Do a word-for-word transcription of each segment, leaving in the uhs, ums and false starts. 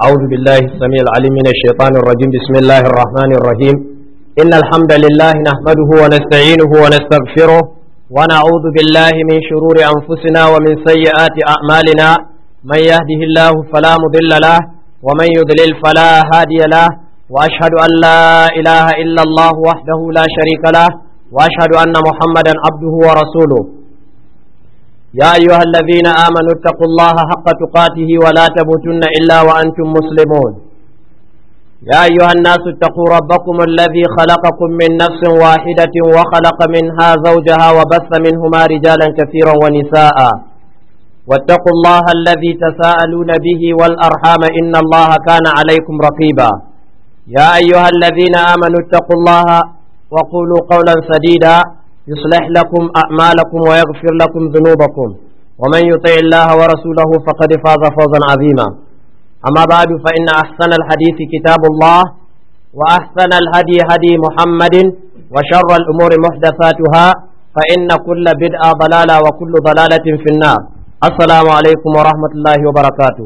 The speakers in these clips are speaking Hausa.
أعوذ بالله السميع العليم من الشيطان الرجيم بسم الله الرحمن الرحيم إن الحمد لله نحمده ونستعينه ونستغفره ونعوذ بالله من شرور أنفسنا ومن سيئات أعمالنا من يهده الله فلا مضل له ومن يضلل فلا هادي له وأشهد أن لا إله إلا الله وحده لا شريك له وأشهد أن محمدا عبده ورسوله يا أيها الذين آمنوا اتقوا الله حق تقاته ولا تموتن إلا وأنتم مسلمون يا أيها الناس اتقوا ربكم الذي خلقكم من نفس واحدة وخلق منها زوجها وبث منهما رجالا كثيرا ونساء واتقوا الله الذي تساءلون به والأرحام إن الله كان عليكم رقيبا يا أيها الذين آمنوا اتقوا الله وقولوا قولا سديدا يصلح لكم أعمالكم ويغفر لكم ذنوبكم ومن يطع الله ورسوله فقد فاز فوزا عظيما أما بعد فإن أحسن الحديث كتاب الله وأحسن الهدي هدي محمد وشر الأمور محدثاتها فإن كل بدعة ضلالة وكل ضلالة في النار السلام عليكم ورحمة الله وبركاته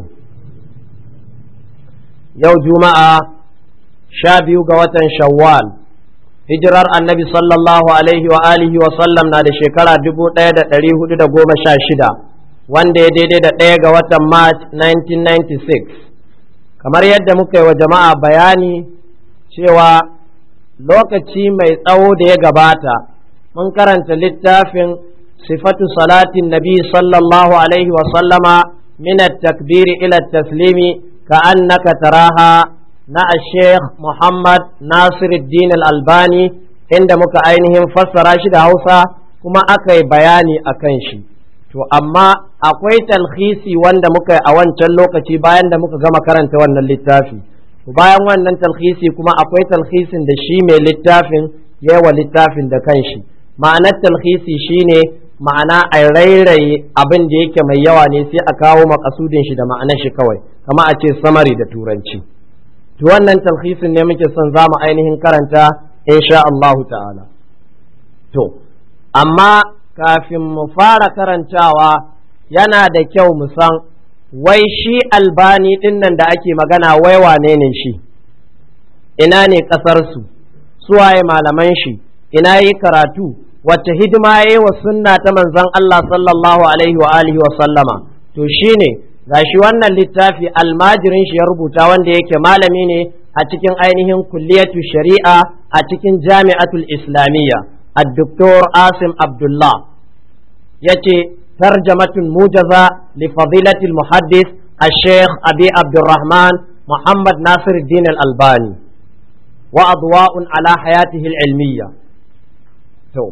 يوم جمعة شابي قوة شوال hijirar annabi sallallahu alaihi wa alihi wa sallam na da shekara dubu ɗaya da ɗari hudu da goma sha shida wanda ya daidai da ɗaya ga watan march nineteen ninety-six kamar yadda muka yi wa jama'a bayani cewa lokaci mai tsawo da ya gabata mun karanta littafin sifatu salatin nabi sallallahu alaihi wa sallama min at-takbiri ila at-taslimi ka annaka taraha na Sheikh Muhammad Nasiruddin Al-Albani inda muka ainihin fassara shi da Hausa kuma aka yi bayani a kan shi. To, amma akwai talhisi wanda muka yi a wancan lokaci bayan da muka gama karanta wannan littafi. To, bayan wannan talhisi kuma akwai talhisin da shi mai littafin yawa littafin da kanshi. Ma'anar talhisi shine ma'ana a rairaye abin da yake mai yawa ne sai a kawo makasudin shi da ma'anar shi kawai, kama a ce samari da turanci. To wannan talhisin ne muke son za mu ainihin karanta insha Allahu ta'ala. To, amma kafin mu fara karantawa yana da kyau mu san wai shi albani ɗin nan da ake magana wai wane ne shi, ina ne ƙasarsu, suwaye malaman shi, ina yi karatu, wacce hidima ya yi wa sunna ta manzon Allah sallallahu alaihi wa alihi wa sallama. To shi ne gashi wannan littafi almajirin shi ya rubuta wanda yake malami ne a cikin ainihin kulliyatu shari'a a cikin jami'atul islamiyya ad-doktor Asim Abdullah yace tarjamatun mujaza li fadilatil muhaddis al-sheikh Abi Abdurrahman Muhammad Nasiruddin Al-Albani wa adwa'un ala hayatihi al-ilmiyya. To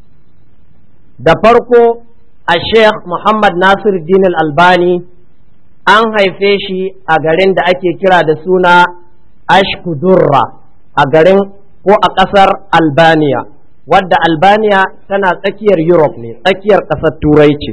da farko al-sheikh Muhammad Nasiruddin Al-Albani an haife shi a garin da ake kira da suna Ashkudurra a garin ko a ƙasar Albania, wadda Albania tana tsakiyar Europe ne, tsakiyar ƙasar Turai ce.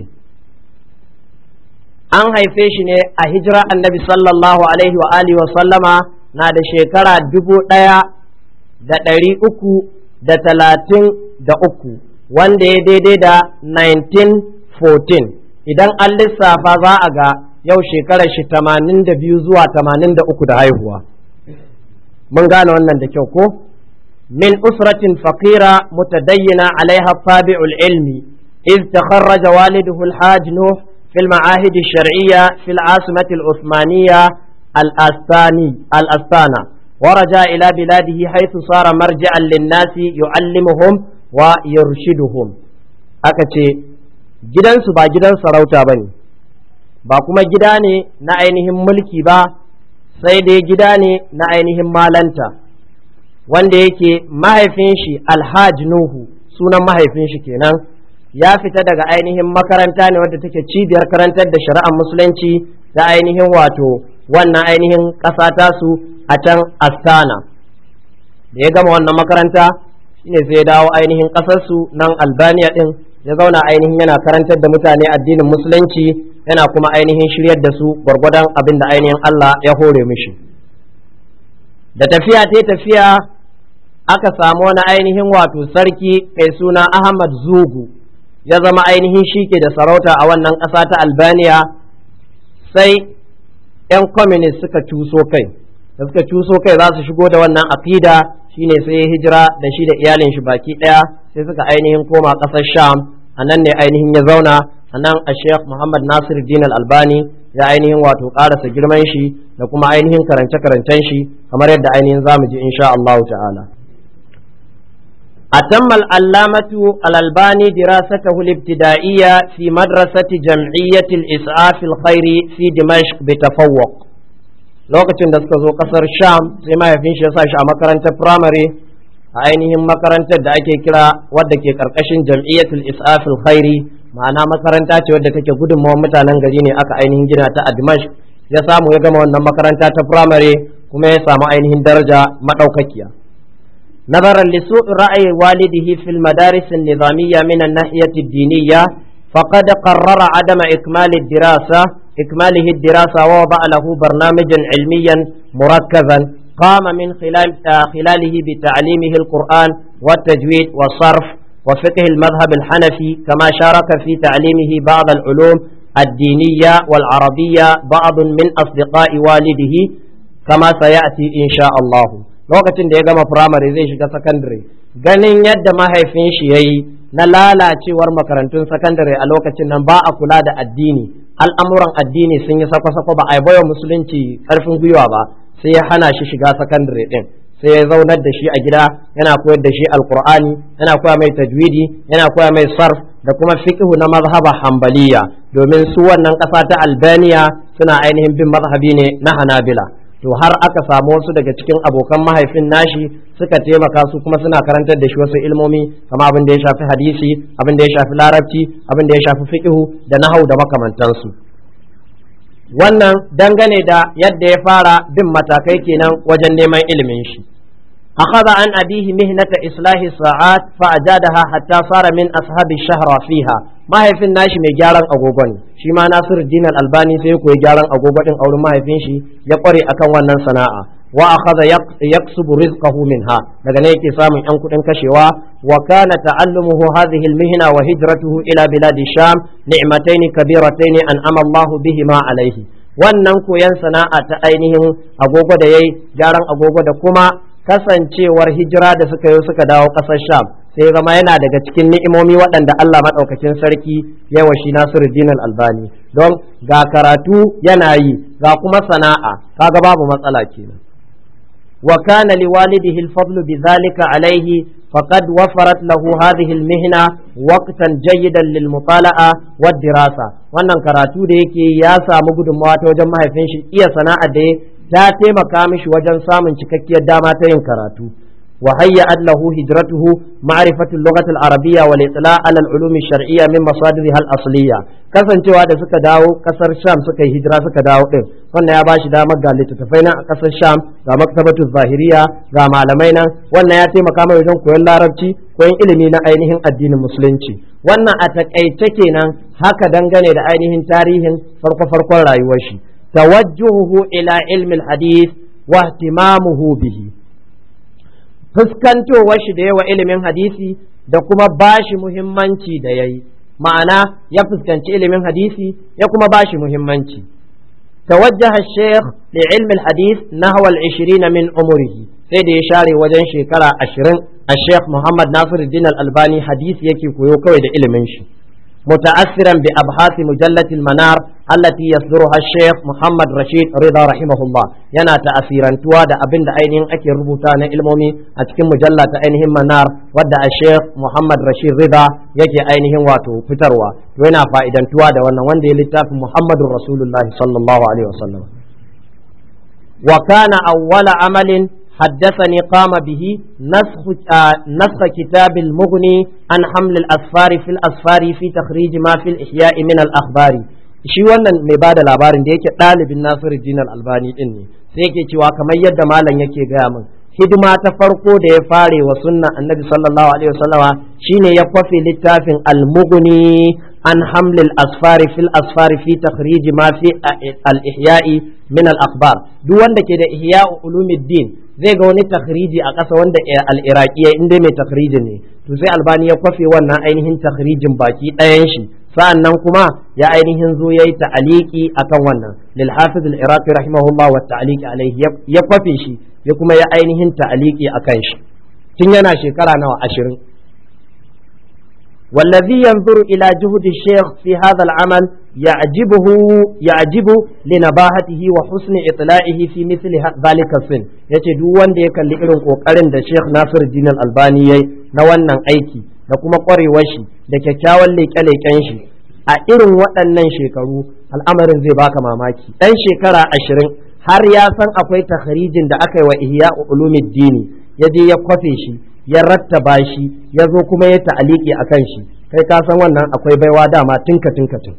An haife shi ne a hijira annabi sallallahu alaihi wa alihi wa sallama na da shekara dubu ɗaya da ɗari uku da talatin da uku, wanda ya daidai da nineteen fourteen. Idan an lissafa za a ga yau shekarar shi tamanin da biyu zuwa tamanin da uku da haihuwa. Mun gane wannan da kyau ko? Min usratin faqira mutadayyina alaiha tabi'ul ilmi iz takharraja waliduhu al-hajj Nuh fi al-ma'ahid ash-shar'iyya fi al-asimati al-uthmaniyya al-astani al-astana ورجع إلى بلاده حيث صار مرجعا للناس يعلمهم ويرشدهم. أكتي جدن سبا جدن سروتا بني ba kuma gida ne na ainihin mulki ba sai dai gida ne na ainihin malanta wanda yake mahaifin shi Alhaji Nuhu sunan mahaifin shi kenan ya fita daga ainihin makaranta ne wadda take cibiyar karantar da shari'ar musulunci da ainihin wato wannan ainihin ƙasa tasu a can Astana. Da ya gama wannan makaranta shine sai ya dawo ainihin ƙasarsu nan Albania ɗin ya zauna ainihin yana karantar da mutane addinin musulunci yana kuma ainihin shiryar da su gwargwadon abin da ainihin Allah ya hore mishi. Da tafiya ta tafiya aka samu wani ainihin wato sarki mai suna Ahmad Zugu ya zama ainihin shi ke da sarauta a wannan ƙasa ta Albania, sai 'yan communist suka cuso kai da suka cuso kai za su shigo da wannan aqida shine sai ya hijira da shi da iyalin shi baki daya sai suka ainihin koma kasar Sham anan ne ainihin ya zauna anan a Sheikh Muhammad Nasiruddin Al-Albani ya ainihin wato karasa girman shi da kuma ainihin karance karancen shi kamar yadda ainihin zamu ji insha Allah ta'ala. أتم العلامة الألباني دراسته الابتدائية في مدرسة جمعية الإسعاف الخيري في دمشق بتفوق. lokacin da suka zo kasar Sham sai mahaifin shi ya sa shi a makarantar firamare a ainihin makarantar da ake kira wadda ke karkashin jam'iyyatul is'afil khairi, ma'ana makaranta ce wadda take gudunmawar mutanen gari ne aka ainihin gina ta a Dimashq. Ya samu ya gama wannan makaranta ta firamare kuma ya samu ainihin daraja madaukakiya. نظرا لسوء رأي والده في المدارس النظامية من الناحية الدينية فقد قرر عدم إكمال الدراسة إكماله الدراسة ووضع له برنامجا علميا مركزا قام من خلال خلاله بتعليمه القرآن والتجويد والصرف وفقه المذهب الحنفي، كما شارك في تعليمه بعض العلوم الدينية والعربية بعض من أصدقاء والده كما سيأتي إن شاء الله. lokacin da ya gama firamare zai shiga sakandare, ganin yadda mahaifin shi yayi na lalacewar makarantun sakandare a lokacin nan ba a kula da addini, al'amuran addini sun yi sako-sako, ba a yi baiwa musulunci karfin gwiwa ba, sai ya hana shi shiga sakandare din, sai ya zaunar da shi a gida yana koyar da shi alqur'ani, yana koya mai tajwidi, yana koya mai sarf da kuma fiqhu na mazhaba hanbaliya, domin su wannan ƙasa ta Albania suna ainihin bin mazhabi ne na Hanabila. To har aka samu wasu daga cikin abokan mahaifin nashi suka taimaka su kuma suna karantar da shi wasu ilmomi kama abin da ya shafi hadisi, abin da ya shafi larabci, abin da ya shafi fiqhu da nahau da makamantansu. Wannan dangane da yadda ya fara bin matakai kenan wajen neman ilimin shi. أخذ عن أبيه مهنة إصلاح الساعات فأجادها حتى صار من أصحاب الشهرة فيها. ما هي في الناش مجارا أغوغن شما ناصر الدين الألباني سيكو يجارا أغوغن أو ما هي فينشي يقري أكن ونن صناعة وأخذ يكسب رزقه منها لغنيك سامي أنكو انكشوا. وكان تعلمه هذه المهنة وهجرته إلى بلاد الشام نعمتين كبيرتين أنعم الله بهما عليه. wannan koyan sana'a ta ainihin agogo da yayi gyaran agogo da kuma kasancewar hijira da suka yi suka dawo ƙasar Sham sai zama yana daga cikin ni'imomi waɗanda Allah maɗaukakin sarki ya wa shi Nasiruddin Al-Albani, don ga karatu yana yi ga kuma sana'a, kaga babu matsala kenan. wa kana liwalidihi al-fadlu bidhalika alayhi faqad wafarat lahu hadhihi al-mihna waqtan jayyidan lil-mutala'a wad-dirasa. wannan karatu da yake ya samu gudunmawa ta wajen mahaifin shi, iya sana'a da ta taimaka mishi wajen samun cikakkiyar dama ta yin karatu. wa hayya'at lahu hijratuhu ma'rifatu al-lughati al-arabiyya wal itla' ala al-ulum ash-shar'iyya min masadiriha al-asliyya. kasancewa da suka dawo kasar Sham suka yi hijira suka dawo din, wannan ya bashi damar ga littattafai na a kasar Sham, ga maktabatu zahiriya, ga malamai nan, wannan ya taimaka mai wajen koyon larabci, koyon ilimi na ainihin addinin musulunci. wannan a takaice kenan haka dangane da ainihin tarihin farko-farkon rayuwar shi. tawajjuhu ila ilmi al-hadith wa ihtimamuhu bihi, fuskantowar shi da yawa ilimin hadisi da kuma bashi muhimmanci da yayi, ma'ana ya fuskanci ilimin hadisi ya kuma bashi muhimmanci. tawajjaha shaykh li ilmi al-hadith nahwa al-ishirin min umrihi, sai da ya share wajen shekara ashirin al-shaykh Muhammad Nasiruddin Al-Albani hadisi yake koyo kawai da ilimin shi. متأثرا بأبحاث مجلة المنار التي يصدرها الشيخ محمد رشيد رضا رحمه الله. ينا تأثيرا تواد أبن أينهم أكي ربوتان علمومي أتكم مجلة أينهم منار ودى الشيخ محمد رشيد رضا يكي أينهم واتو فتروا وينا فائدا تواد وانا واندي لتاف محمد رسول الله صلى الله عليه وسلم. وكان أول عمل حدثني قام به نسخ آه نسخ كتاب المغني عن حمل الأسفار في الأسفار في تخريج ما في الإحياء من الأخبار. shi wannan mai bada labarin da yake ɗalibin Nasiruddin Al-Albani din ne, sai yake cewa kamar yadda malam yake gaya min, hidima ta farko da ya fare wa sunna annabi sallallahu alaihi wasallama shine ya kwafe littafin al-mughni an hamlil asfari fil asfari fi takhrij ma fi al-ihya'i min al-akhbar. duk wanda ke da ihya'u ulumuddin zai ga wani takhriji a ƙasa wanda al-iraqiyya inda mai takhriji ne, to sai Albani ya kwafe wannan ainihin takhrijin baki ɗayan shi sa'annan kuma ya ainihin zo yayi ta'aliki akan wannan lil hafiz al-iraqi rahimahullah wa ta'aliki alaihi ya kwafe shi ya kuma ya ainihin ta'aliki akan shi tun yana shekara nawa ashirin والذي ينظر إلى جهد الشيخ في هذا العمل يعجبه يعجب لنباهته وحسن إطلاعه في مثل ذلك السن yace duk wanda ya kalli irin kokarin da Sheikh Nasiruddin Al-Albani yayi na wannan aiki da kuma kwarewar shi da kyakkyawan leke-leken shi a irin waɗannan shekaru al'amarin zai baka mamaki dan shekara ashirin har ya san akwai takharijin da aka yi wa Ihya Ulumuddin ya je ya kwafe shi ya rattaba shi ya zo kuma ya ta'aliki a kan shi kai ka san wannan akwai baiwa dama tinka tinka tin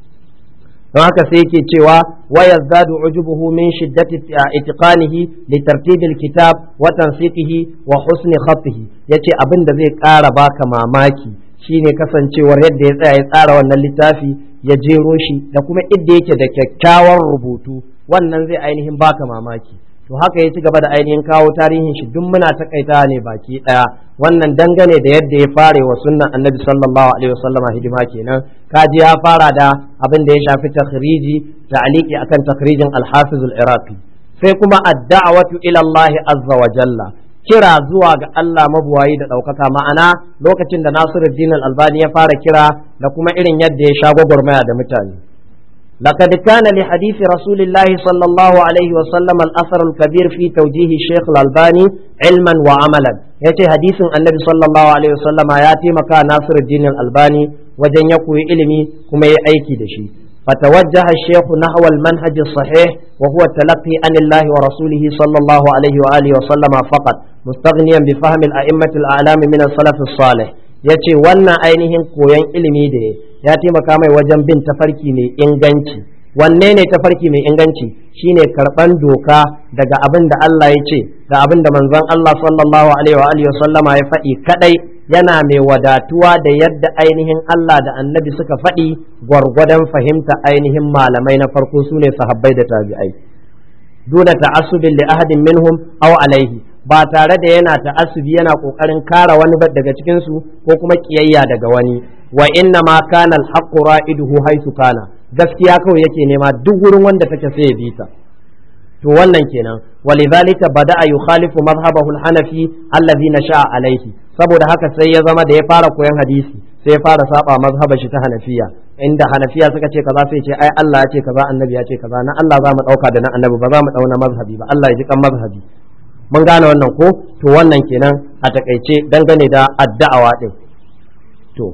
don haka sai yake cewa wa yazdadu ujubuhu min shiddati itiqanihi li tartib alkitab wa tansiqihi wa husni khatihi yace abin da zai ƙara baka mamaki shine kasancewar yadda ya tsaya ya tsara wannan littafi ya jero shi da kuma idda yake da kyakkyawan rubutu wannan zai ainihin baka mamaki to haka ya ci gaba da ainihin kawo tarihin shi duk muna takaita ne baki daya wannan dangane da yadda ya fare wa sunnan annabi sallallahu alaihi wasallama hidima kenan kaji ya fara da abin da ya shafi takhriji ta'liqi akan takhrijin al-hafiz al-iraqi sai kuma ad-da'watu ila Allah azza wa jalla kira zuwa ga Allah mabuwayi da daukaka ma'ana lokacin da Nasiruddin al-Albani ya fara kira da kuma irin yadda ya sha gwagwarmaya da mutane لقد كان لحديث رسول الله صلى الله عليه وسلم الأثر الكبير في توجيه الشيخ الألباني علما وعملا يأتي حديث النبي صلى الله عليه وسلم يأتي مكان ناصر الدين الألباني وجن يقوي علمي كما يأيكي دشي فتوجه الشيخ نحو المنهج الصحيح وهو التلقي عن الله ورسوله صلى الله عليه وآله وسلم فقط مستغنيا بفهم الأئمة الأعلام من السلف الصالح يأتي وانا أينهم كوين علمي دي ya taimaka mai wajen bin tafarki mai inganci wanne ne tafarki mai inganci shine karban doka daga abin da Allah ya ce da abin da manzon Allah sallallahu alaihi wa alihi sallama ya faɗi kadai yana mai wadatuwa da yadda ainihin Allah da annabi suka faɗi gwargwadon fahimta ainihin malamai na farko sune sahabbai da tabi'ai duna ta'assubin li ahadin minhum aw alaihi ba tare da yana ta'assubi yana kokarin kara wani daga cikin su ko kuma kiyayya daga wani wa inna ma kana al-haqqu ra'iduhu haythu kana gaskiya kawai yake nema duk wurin wanda take sai ya bita to wannan kenan walidhalika bada'a yukhalifu madhhabahu al-hanafi alladhi nasha'a alayhi saboda haka sai ya zama da ya fara koyon hadisi sai ya fara saba mazhabar shi ta hanafiya inda hanafiya suka ce kaza sai ce ai Allah ya ce kaza annabi ya ce kaza na Allah za mu dauka da na annabi ba za mu dauna mazhabi ba Allah ya ji kan mazhabi mun gane wannan ko to wannan kenan a takaice dangane da addu'a din to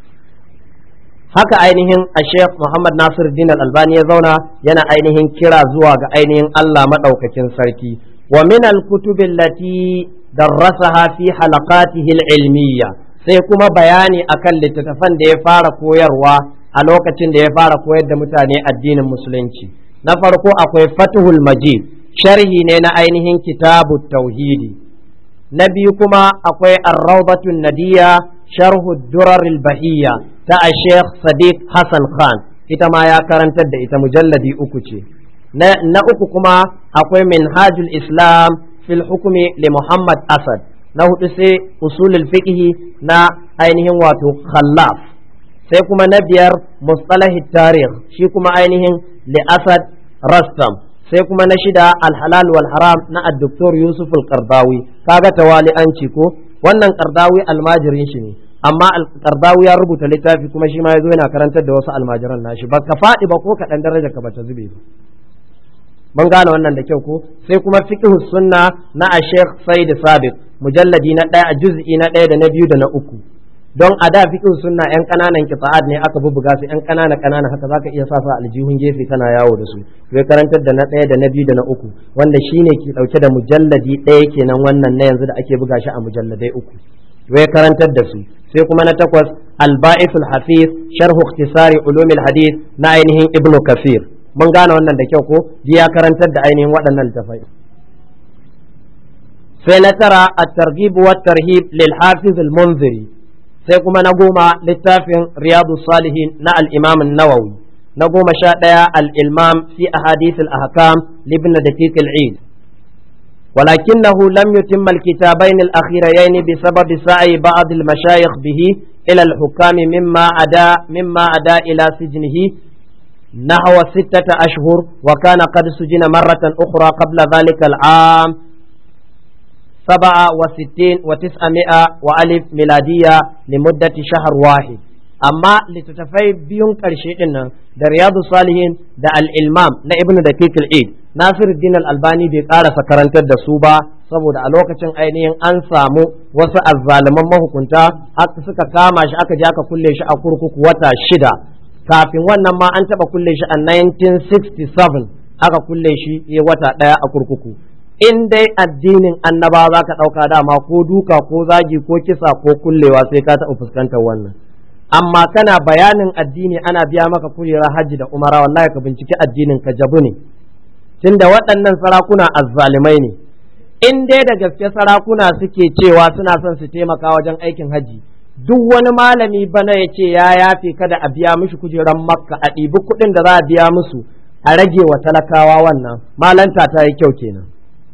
haka ainihin a Sheikh Muhammad Nasiruddin Al-Albani ya zauna yana ainihin kira zuwa ga ainihin Allah madaukakin sarki wa min al-kutubi allati darrasaha fi halaqatihi al-ilmiyya sai kuma bayani akan littattafan da ya fara koyarwa a lokacin da ya fara koyar da mutane addinin musulunci na farko akwai Fathul Majid sharhi ne na ainihin kitabut tauhidi na biyu kuma akwai Ar-Rawdatun Nadiyya sharhu Durar al-Bahiyya ta a Sheikh Sadiq Hassan Khan ita ma ya karantar da ita mujalladi uku ce na, na uku kuma akwai Minhajul Islam fil hukmi li Muhammad Asad na hudu sai Usulul Fiqh na ainihin wato Khallaf sai kuma na biyar Mustalahit Tarikh shi kuma ainihin li Asad Rastam sai kuma na shida Al-Halal wal Haram na Ad-Doktor Yusuf Al-Qardawi kaga tawali'anci ko wannan Qardawi almajirin shi ne amma al-Qardawi ya rubuta littafi kuma shi ma yazo yana karantar da wasu almajiran nashi ba ka faɗi ba ko kaɗan daraja ka bata zube ba mun gane wannan da kyau ko sai kuma fiqh sunna na a Sheikh Said Sabiq mujalladi na ɗaya a juz'i na ɗaya da na biyu da na uku don a da fiqh sunna yan kananan qita'at ne aka bubbuga su yan kanana kanana haka zaka iya sa sa aljihun gefe kana yawo da su sai karantar da na ɗaya da na biyu da na uku wanda shine ke dauke da mujalladi ɗaya kenan wannan na yanzu da ake buga shi a mujalladai uku ya karantar da su sai kuma na takwas al-ba'ithul hafiz sharh ikhtisari ulumil hadith na ainihin ibnu kafir mun gane wannan da kyau ko ji ya karantar da ainihin waɗannan littafai sai na tara at-targhib wa tarhib lil hafiz al-munziri sai kuma na goma littafin riyadus salihin na al-imam an-nawawi na goma sha ɗaya al-ilmam fi ahadith al-ahkam libn daqiq al-eid ولكنه لم يتم الكتابين الأخيرين بسبب سعي بعض المشايخ به إلى الحكام مما أدى مما أدى إلى سجنه نحو ستة أشهر، وكان قد سجن مرة أخرى قبل ذلك العام سبعة وستين وتسعمائة وألف ميلادية لمدة شهر واحد. أما لتتفاي بيون كرشيئنا دا رياض الصالحين دا الإلمام نا ابن دقيق العيد ناصر الدين الألباني بيقال سكرانتر دا سوبا saboda a lokacin ainihin an samu wasu azzaliman mahukunta aka suka kama shi aka je aka kulle shi a kurkuku wata shida. Kafin wannan ma an taba kulle shi a nineteen sixty-seven aka kulle shi ya wata daya a kurkuku. In dai addinin annaba za ka ɗauka dama ko duka ko zagi ko kisa ko kullewa sai ka taɓa fuskantar wannan. Amma kana bayanin addini ana biya maka kujera hajji da umara, wallahi ka binciki addinin ka jabu ne, tunda waɗannan sarakuna azzalimai ne. In dai da gaske sarakuna suke cewa suna son su taimaka wajen aikin hajji, duk wani malami bana ya ce ya yafe kada a biya mishi kujeran makka, a ɗibi kuɗin da za a biya musu a rage wa talakawa, wannan malanta ta yi kyau kenan.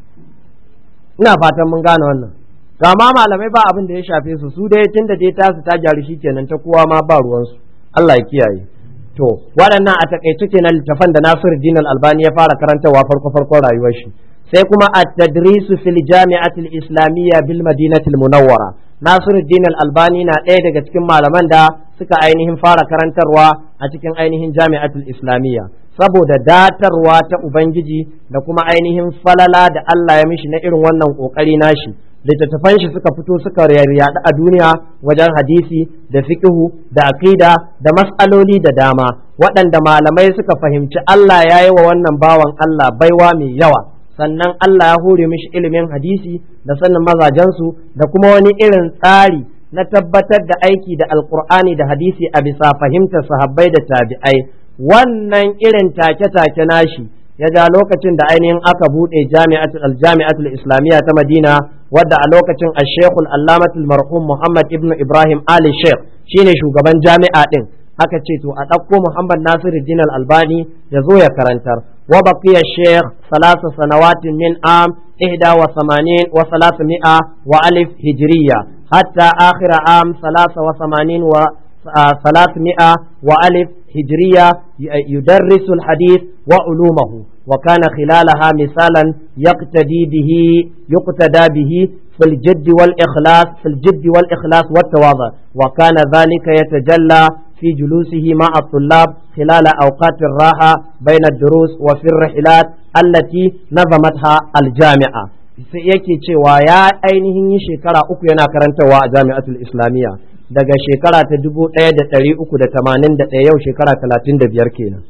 Ina fatan mun gane wannan. Ga ma malamai ba abin da ya shafe su, su dai tunda dai tasu ta gyaru shi kenan, ta kowa ma ba ruwansu. Allah ya kiyaye. To waɗannan a takaice kenan littafan da Nasiruddin Al-Albani ya fara karantawa farko farkon rayuwar shi. Sai kuma at-tadrisu fil jami'atil islamiyya bil madinatil munawwara. Nasiruddin Al-Albani na ɗaya daga cikin malaman da suka ainihin fara karantarwa a cikin ainihin jami'atul islamiyya, saboda datarwa ta ubangiji da kuma ainihin falala da Allah ya mishi na irin wannan kokari nashi. Littattafan shi suka fito suka yaɗu a duniya wajen hadisi da fiqhu da aqida da mas'aloli da dama, waɗanda malamai suka fahimci Allah ya yi wa wannan bawan Allah baiwa mai yawa. Sannan Allah ya hore mishi ilimin hadisi da sanin mazajensu da kuma wani irin tsari na tabbatar da aiki da alkur'ani da hadisi a bisa fahimtar sahabbai da tabi'ai. Wannan irin take-take nashi ya ja lokacin da ainihin aka buɗe jami'atul aljami'atul islamiyya ta Madina, wadda a lokacin ash-shaykhul allamatul marhum Muhammad ibn Ibrahim Ali Sheikh shine shugaban jami'a din. Aka ce to a ɗauko Muhammad Nasiruddin Al-Albani ya zo ya karantar. Wa baqiya Sheikh salasa sanawatin min am ihda wa samanin wa salasami'a wa alif hijriya hatta akhira am salasa wa samanin wa salasami'a wa alif hijriya yudarrisu al-hadith wa ulumahu wa kana khilalaha misalan yaqtadi bihi yuqtada bihi في الجد والإخلاص في الجد والإخلاص والتواضع، وكان ذلك يتجلى في جلوسه مع الطلاب خلال أوقات الراحة بين الدروس وفي الرحلات التي نظمتها الجامعة. yake cewa ya ainihin yi shekara uku yana karantarwa a jami'atul islamiyya daga shekara ta dubu ɗaya da ɗari uku da tamanin da ɗaya, yau shekara talatin da biyar kenan,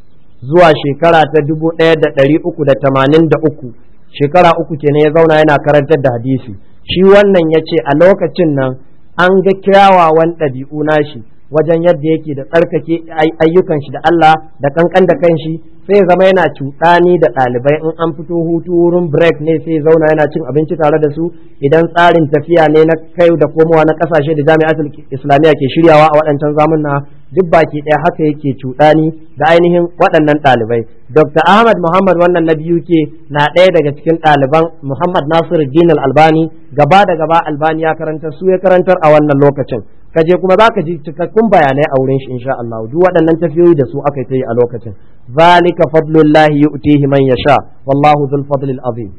zuwa shekara ta dubu ɗaya da ɗari uku da tamanin da uku, shekara uku kenan ya zauna yana karantar da hadisi. Shi wannan ya ce a lokacin nan an ga kyawawan ɗabi'u nashi wajen yadda yake da tsarkake ayyukan shi da Allah da kankan da kanshi, sai zama yana cuɗani da ɗalibai. In an fito hutu wurin break ne sai zauna yana cin abinci tare da su. Idan tsarin tafiya ne na kai da komowa na ƙasashe da jami'atul islamiyya ke shiryawa a waɗancan zamunna, duk baki ɗaya haka yake cuɗani da ainihin waɗannan ɗalibai. Dokta Ahmad Muhammad wannan na biyu ke na ɗaya daga cikin ɗaliban Muhammad Nasiruddin Al-Albani, gaba da gaba Albani ya karantar su ya karantar a wannan lokacin. Kaje kuma za ka ji cikakkun bayanai a wurin shi insha Allah. Duk waɗannan tafiyoyi da su aka yi a lokacin. Zalika fadlullahi yu'tihi man yasha wallahu dhul fadlil azim.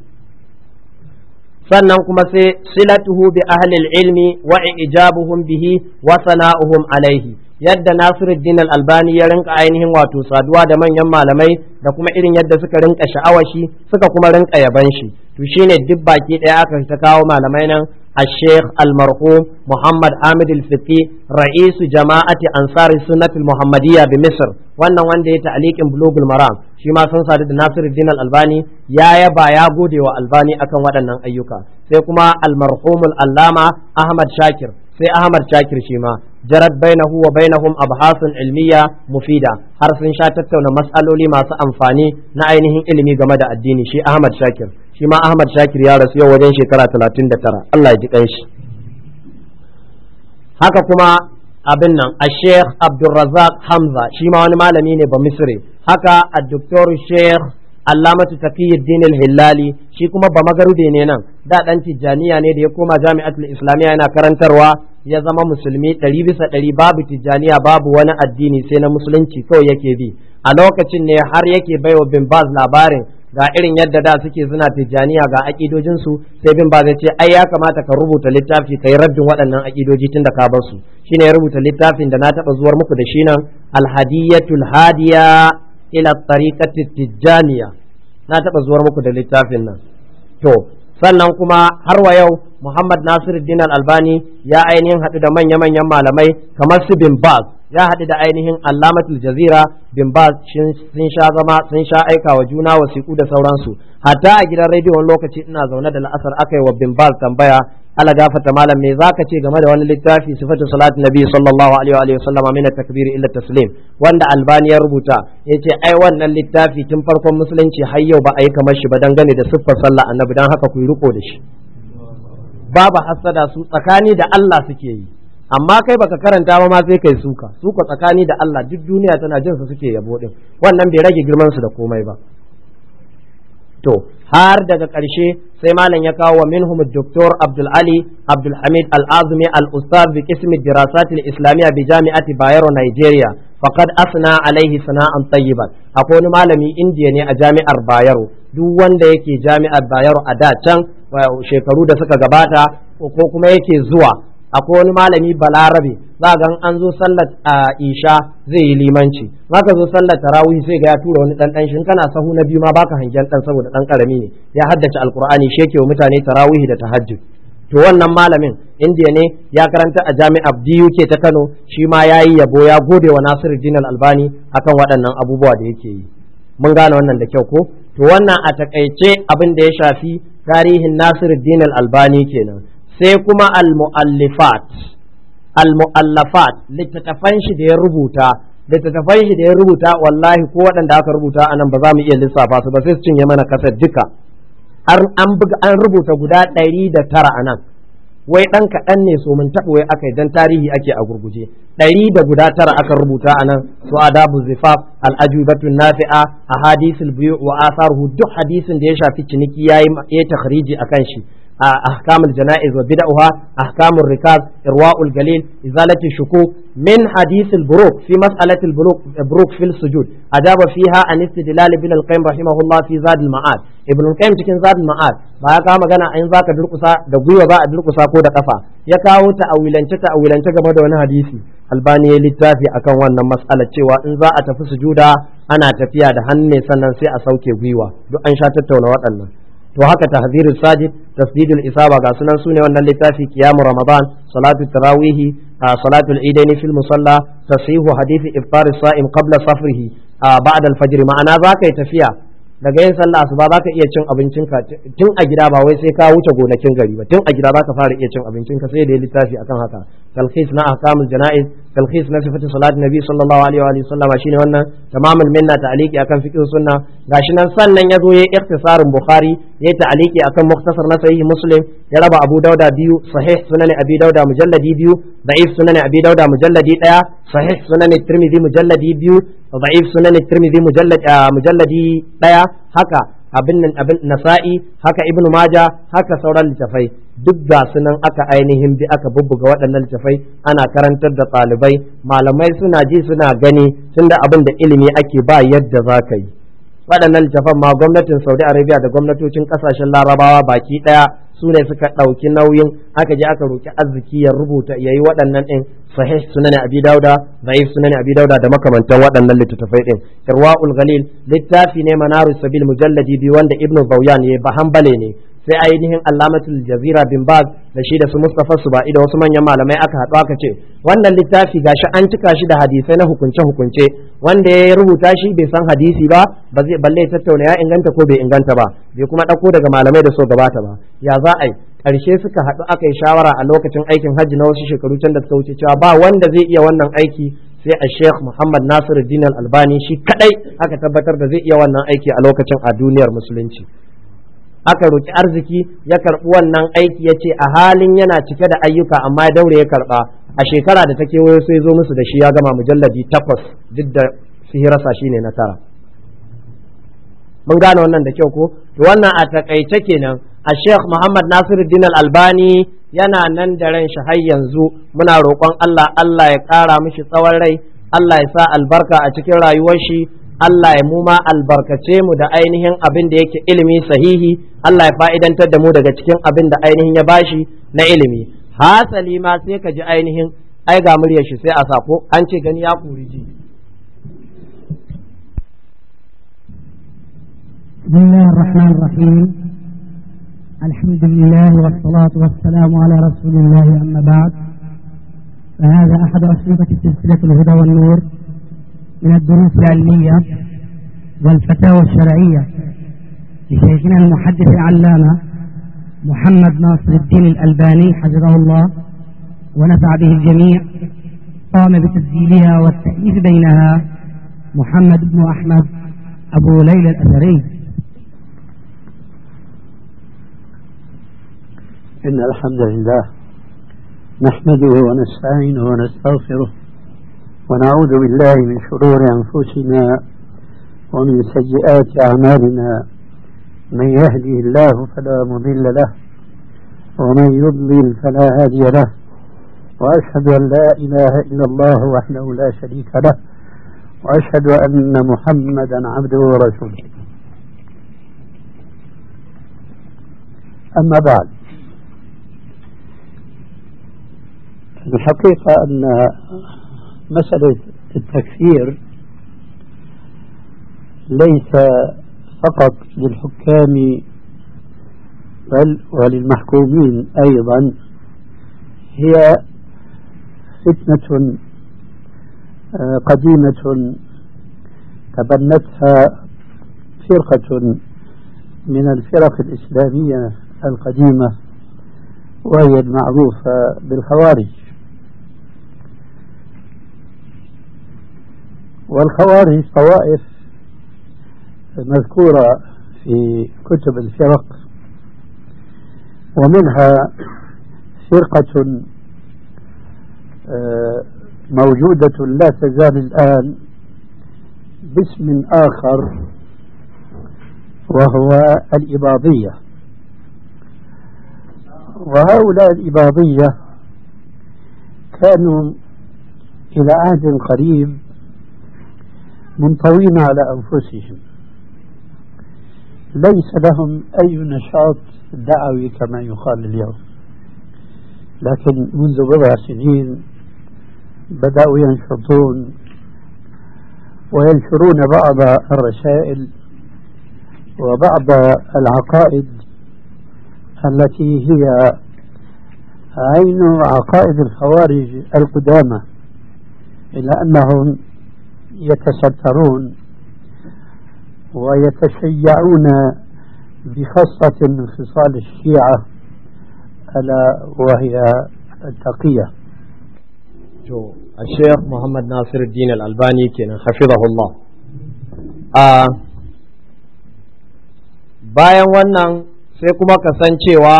Sannan kuma sai silatuhu bi ahli ilmi wa ijabuhum bihi wa sana'uhum alaihi. Yadda Nasiruddin Al-Albani ya rinka ainihin wato saduwa da manyan malamai da kuma irin yadda suka rinka sha'awar shi suka kuma rinka yaban shi. To shine duk baki ɗaya aka ta kawo malamai nan الشيخ المرحوم محمد عامد الفقي رئيس جماعة أنصار السنة المحمدية بمصر، wannan wanda ya ta'liqin bulugul maram shi ma sun sadu da Nasiruddin Al-Albani, ya yaba ya gode wa Albani akan waɗannan ayyuka. Sai kuma al-marhum al-allama Ahmad Shakir, sai Ahmad Shakir shi ma jarat bainahu wa bainahum abhasun ilmiya mufida, har sun sha tattauna mas'aloli masu amfani na ainihin ilimi game da addini. Shi Ahmad Shakir shi ma Ahmad Shakir ya rasu yau wajen shekara talatin da tara, Allah ya ji kanshi. Haka kuma abin nan a Sheikh Abdulrazak Hamza shi ma wani malami ne ba Misri. Haka a Doktor Sheikh Allamatu Taqiyuddin Al-Hillali shi kuma ba magarude ne nan, da dan Tijjaniya ne da ya koma Jami'atul Islamiyya yana karantarwa ya zama musulmi ɗari bisa ɗari babu tijjaniya babu wani addini sai na musulunci kawai yake bi, a lokacin ne har yake baiwa bin Baz labarin ga irin yadda da suke suna tijjaniya ga aƙidojinsu, sai bin Baz ya ce ai ya kamata ka rubuta littafi ka yi raddin waɗannan aƙidoji tun da ka bar su. Shine ya rubuta littafin da na taɓa zuwar muku da shi nan, Alhadiyatul Hadiya ila Tariqati Tijjaniya, na taɓa zuwar muku da littafin nan. To sannan kuma har wa yau Muhammad Nasiruddin Al-Albani ya ainihin haɗu da manya-manyan malamai kamar su bin Baz, ya haɗu da ainihin Allamatul Jazira bin Baz, sun sha zama sun sha aika wa juna wasiƙu da sauransu. Hatta a gidan rediyon lokaci ina zaune da la'asar aka yi wa bin Baz tambaya, ala gafata malam me zaka ce game da wani littafi sifatu salatin nabi sallallahu alaihi wa sallam min at-takbir illa taslim wanda Albani ya rubuta, yace ai wannan littafi tun farkon musulunci har yau ba a yi kamar shi ba dangane da siffar sallah annabi, dan haka ku yi riko da shi. Babu hassada, su tsakani da Allah suke yi, amma kai baka karanta ba ma sai kai suka suka tsakani da Allah, duk duniya tana jin su suke yabo din, wannan bai rage girman su da komai ba. To har daga ƙarshe sai malam ya kawo wa minhum Doktor Abdul Ali Abdul Hamid Al-Azmi Al-Ustaz bi qismi dirasat al-islamiyya bi jami'ati Bayero Nigeria, faqad asna alaihi sana'an tayyiban. Akwai wani malami Indiya ne a jami'ar Bayero, duk wanda yake jami'ar Bayero a da can shekaru da suka gabata ko kuma yake zuwa, akwai wani malami Balarabe za ga an zo sallar isha zai yi limanci, maka zo sallar tarawih sai ga ya tura wani dan dan shin kana sahu na biyu ma baka hangen dan saboda dan karami ne ya haddace alqur'ani sheke wa mutane tarawih da tahajjud. To wannan malamin Indiya ne ya karanta a jami'ar D U K ta Kano, shi ma yayi yabo ya gode wa Nasiruddin Al-Albani akan waɗannan abubuwa da yake yi. Mun gane wannan da kyau ko? To wannan a takaice abin da ya shafi tarihin Nasiruddin Al-Albani kenan. Sai kuma al-mu'allifat al-mu'allafat littattafan shi da ya rubuta littattafan shi da ya rubuta wallahi ko waɗanda aka rubuta anan ba za mu iya lissafa su ba, sai su cinye mana kasar duka. An buga an rubuta guda ɗari da tara anan, wai ɗan kaɗan ne so mun taɓa wai aka yi dan tarihi ake a gurguje. Ɗari da guda tara aka rubuta anan, su adabu zifaf, al-ajubatun nafi'a, ahadisul buyu wa atharuhu, duk hadisin da ya shafi ciniki yayi ya takhriji akan shi. أحكام الجنائز وبدأها، أحكام الركاز، إرواء الجليل، إزالة الشكوك، من حديث البروك في مسألة البروك بروك في السجود، أجاب فيها عن استدلال ابن القيم رحمه الله في زاد المعاد. ابن القيم cikin زاد المعاد ba ya kawo magana in zaka durkusa da gwiwa ba a durkusa ko da kafa, ya kawo ta'awilance ta'awilance game da wani hadisi. Albani ya littafi akan wannan mas'ala cewa in za a tafi sujuda ana tafiya da hannu ne sannan sai a sauke gwiwa, duk an sha tattauna waɗannan. To haka tahzirul sajid, tasdidul isaba, ga sunan sune wannan littafi, qiyamu ramadan, salatu tarawihi, salatul idaini fil musalla, tasihu hadithi iftar as-sa'im qabla safrihi ba'da al-fajr. Ma'ana zaka yi tafiya daga yin sallah asuba zaka iya cin abincinka tun a gida, ba wai sai ka wuce gonakin gari ba, tun a gida zaka fara iya cin abincinka. Sai da littafi akan haka, talkhis na ahkamul janaiz, talkhis na sifatu salatin nabi sallallahu alaihi wa sallam, shine wannan tamamul minna ta'liqi akan fiqh sunna. Gashi nan sannan yazo yayi ikhtisarin bukhari, yayi ta'liqi akan mukhtasar na sahih muslim, ya raba abu dauda biyu, sahih sunan abi dauda mujalladi biyu, da'if sunan abi dauda mujalladi daya, sahih sunan tirmidhi mujalladi biyu, da'if sunan tirmidhi mujallad mujalladi daya, haka abin nan abin nasa'i, haka ibnu majah, haka sauran littafai duk ga sunan aka ainihin bi aka bubbuga waɗannan littafai ana karantar da ɗalibai, malamai suna ji suna gani, tunda abin da ilimi ake ba yadda za ka yi. Waɗannan littafan ma gwamnatin Saudi Arabia da gwamnatocin ƙasashen Larabawa baki ɗaya su ne suka ɗauki nauyin, aka je aka roki arziki ya rubuta ya yi waɗannan ɗin, sahih sunan abi dauda, da'if sunan abi dauda da makamantan waɗannan littattafai ɗin. Irwaul Ghalil littafi ne manarus sabil mujalladi biyu wanda Ibn Zawyan ya ba hanbale ne. Sai ainihin Allamatul Jazira bin Baz da shi da su Mustafa Subai da wasu manyan malamai aka haɗu aka ce wannan littafi gashi an cika shi da hadisai na hukunce hukunce, wanda ya rubuta shi bai san hadisi ba, ba zai balle tattauna ya inganta ko bai inganta ba, bai kuma ɗauko daga malamai da so gabata ba. Ya za a yi? Ƙarshe suka haɗu aka yi shawara a lokacin aikin hajji na wasu shekaru can da suka wuce cewa ba wanda zai iya wannan aiki sai a Sheikh Muhammad Nasiruddin Al-Albani, shi kadai aka tabbatar da zai iya wannan aiki a lokacin a duniyar musulunci. Aka roki arziki ya karɓi wannan aiki, ya ce a halin yana cike da ayyuka amma ya daure ya karɓa. A shekara da ta kewayo sai zo musu da shi ya gama mujalladi takwas, duk da sihirasa shi ne na tara. Mun gane wannan da kyau ko? To wannan a takaice kenan a Sheikh Muhammad Nasiruddin Al-Albani yana nan da ran shi har yanzu muna roƙon Allah Allah ya ƙara mishi tsawon rai, Allah ya sa albarka a cikin rayuwar shi, Allah ya mu ma albarkace mu da ainihin abin da yake ilimi sahihi, Allah ya fa'idantar da mu daga cikin abin da ainihin ya bashi na ilimi. Hasali ma sai ka ji ainihin ai ga muryar shi sai a sako an ce gani ya kuri ji. بسم الله الرحمن الرحيم. الحمد لله والصلاة والسلام على رسول الله. أما بعد، فهذا أحد أشرطة سلسلة الهدى والنور من الدروس العلمية والفتاوى الشرعية لشيخنا المحدث العلامة محمد ناصر الدين الألباني حفظه الله ونفع به الجميع. قام بتسجيلها والتأليف بينها محمد بن أحمد أبو ليلى الأثري. إن الحمد لله نحمده ونستعينه ونستغفره ونعوذ بالله من شرور أنفسنا ومن سيئات أعمالنا. من يهده الله فلا مضل له ومن يضلل فلا هادي له، وأشهد أن لا إله إلا الله وحده لا شريك له، وأشهد أن محمدا عبده ورسوله. أما بعد، الحقيقة أن مسألة التكفير ليس فقط للحكام بل وللمحكومين أيضا، هي فتنة قديمة تبنتها فرقة من الفرق الإسلامية القديمة، وهي المعروفة بالخوارج. والخوارج طوائف مذكورة في كتب الفرق، ومنها فرقة موجودة لا تزال الآن باسم آخر، وهو الإباضية. وهؤلاء الإباضية كانوا إلى عهد قريب منطوين على أنفسهم، ليس لهم أي نشاط دعوي كما يقال اليوم، لكن منذ بضع سنين بدأوا ينشطون وينشرون بعض الرسائل وبعض العقائد التي هي عين عقائد الخوارج القدامى، إلا أنهم يتسترون ويتشيعون بخاصة من خصال الشيعة ألا وهي التقية. الشيخ محمد ناصر الدين الألباني كان حفظه الله. آه bayan wannan sai kuma kasancewa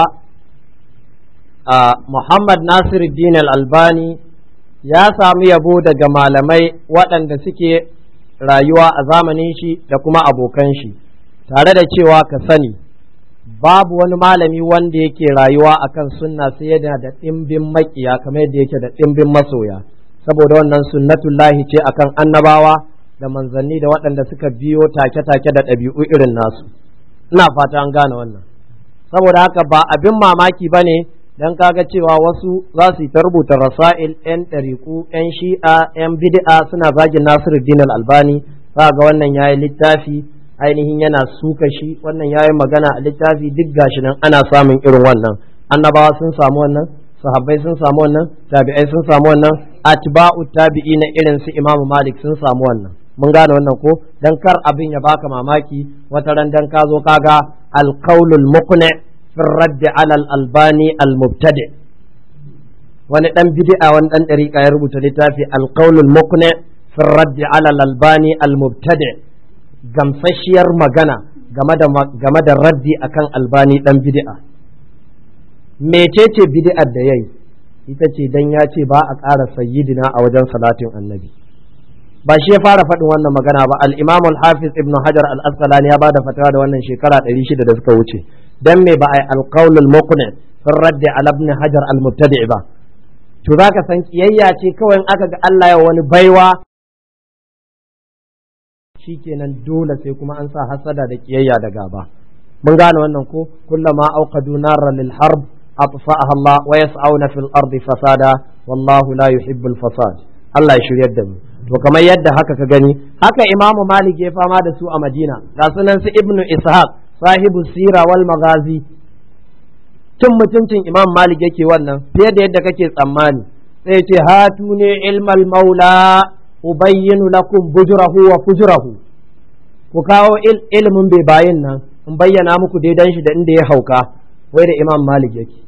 a Muhammad Nasiruddin Al-Albani ya samu yabo daga malamai waɗanda suke rayuwa a zamanin shi da kuma abokan shi, tare da cewa ka sani babu wani malami wanda yake rayuwa akan sunna sai yana da ɗimbin makiya kamar yadda yake da ɗimbin masoya, saboda wannan sunnatullahi ce akan annabawa da manzanni da waɗanda suka biyo take-take da ɗabi'u irin nasu. Ina fata an gane wannan. Saboda haka ba abin mamaki ba ne don kaga cewa wasu za su yi ta rubuta rasa'il, 'yan ɗariƙu, 'yan shi'a, 'yan bid'a suna zagin Nasiruddin Al-Albani, za ga wannan yayi littafi ainihin yana suka shi, wannan yayi magana a littafi, duk gashi nan ana samun irin wannan. Annabawa sun samu wannan, sahabbai sun samu wannan, tabi'ai sun samu wannan, atba'u tabi'i na irin su Imam Malik sun samu wannan. Mun gane wannan ko, dan kar abin ya baka mamaki wata ran dan ka zo kaga al-qaulul muqni fi radd ala al-albani al-mubtadi, wani dan bid'a wani dan dariqa ya rubuta littafi al-qaulul muqni fi radd ala al-albani al-mubtadi, gamsashiyar magana game da game da raddi akan albani dan bid'a. Mecece bid'ar da yayi? Ita ce dan ya ce ba a ƙara sayyidina a wajen salatin annabi. Ba shi ya fara faɗin wannan magana ba, al-Imam al-Hafiz Ibn Hajar al-Asqalani ya bada fatawa da wannan shekara ɗari shida da suka wuce, dan me ba ai alqaulul muqni fi raddi ala ibn hajar al-mubtadi' ba to zaka san kiyayya ce kawai in aka ga Allah ya wani baiwa shikenan dole sai kuma an sa hasada da kiyayya da gaba mun gane wannan ko kullama auqadu naran lil harb atfa'aha Allah wa yas'auna fil ardi fasada wallahu la yuhibbul fasad Allah ya shiryar da mu to kamar yadda haka ka gani haka Imam Malik ya fama da su a Madina ga sunan su Ibn Ishaq sahibu sira wal maghazi tun mutuncin Imam Malik yake wannan fiye da yadda kake tsammani sai ya ce hatu ne ilmal maula ubayyinu lakum bujrahu wa fujrahu ku kawo ilimin bai bayin nan in bayyana muku daidan shi da inda ya hauka wai da Imam Malik yake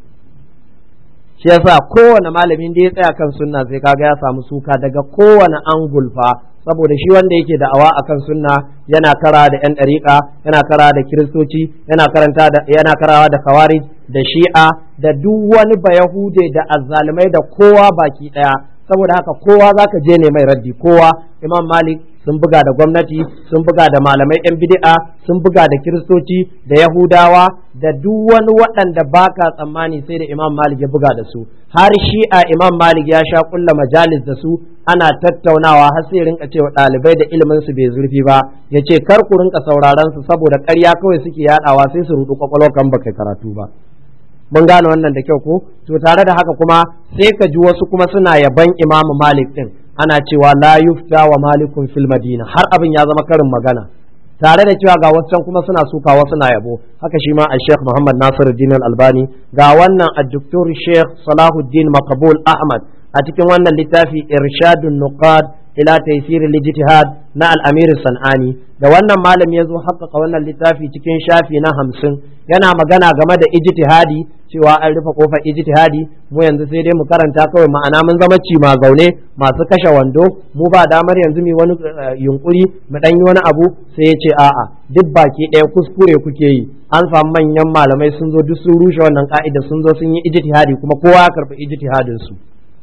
shi yasa kowane malamin da ya tsaya kan sunna sai kaga ya samu suka daga kowane angul fa saboda shi wanda yake da'awa akan sunna yana kara da yan dariƙa yana kara da kiristoci yana karanta da yana karawa da khawarij da shi'a da duk wani bayahude da azzalumai da kowa baki daya saboda haka kowa zaka je ne mai raddi kowa Imam Malik sun buga da gwamnati sun buga da malamai yan bid'a sun buga da kiristoci da yahudawa da duk wani waɗanda baka tsammani sai da Imam Malik ya buga da su har shi'a Imam Malik ya sha kulla majalis da su ana tattaunawa har sai rinka cewa ɗalibai da ilimin su bai zurfi ba yace kar ku rinka sauraron su saboda ƙarya kawai suke yadawa sai su rudu kwakwalwa kan baka karatu ba mun gane wannan da kyau ko to tare da haka kuma sai ka ji wasu kuma suna yaban Imam Malik din ana cewa la yufta wa malikun fil madina har abin ya zama karin magana tare da cewa ga wasu kuma suna suka wasu na yabo haka shi ma al-Sheikh Muhammad Nasiruddin Al-Albani ga wannan al-Doktor Sheikh Salahuddin Maqbul Ahmad a cikin wannan littafi Irshadun Nuqad ila Taysir al-Ijtihad na al-Amir Sanani da wannan malami ya zo haƙƙaƙa wannan littafi cikin shafi na hamsin yana magana game da ijtihadi cewa an rufe kofar ijtihadi mu yanzu sai dai mu karanta kawai ma'ana mun zama ci ma zaune masu kashe wando mu ba damar yanzu mu wani yunkuri mu dan yi wani abu sai ya ce a'a duk baki ɗaya kuskure kuke yi an samu manyan malamai sun zo duk sun rushe wannan ka'ida sun zo sun yi ijtihadi kuma kowa ya karɓi ijtihadin su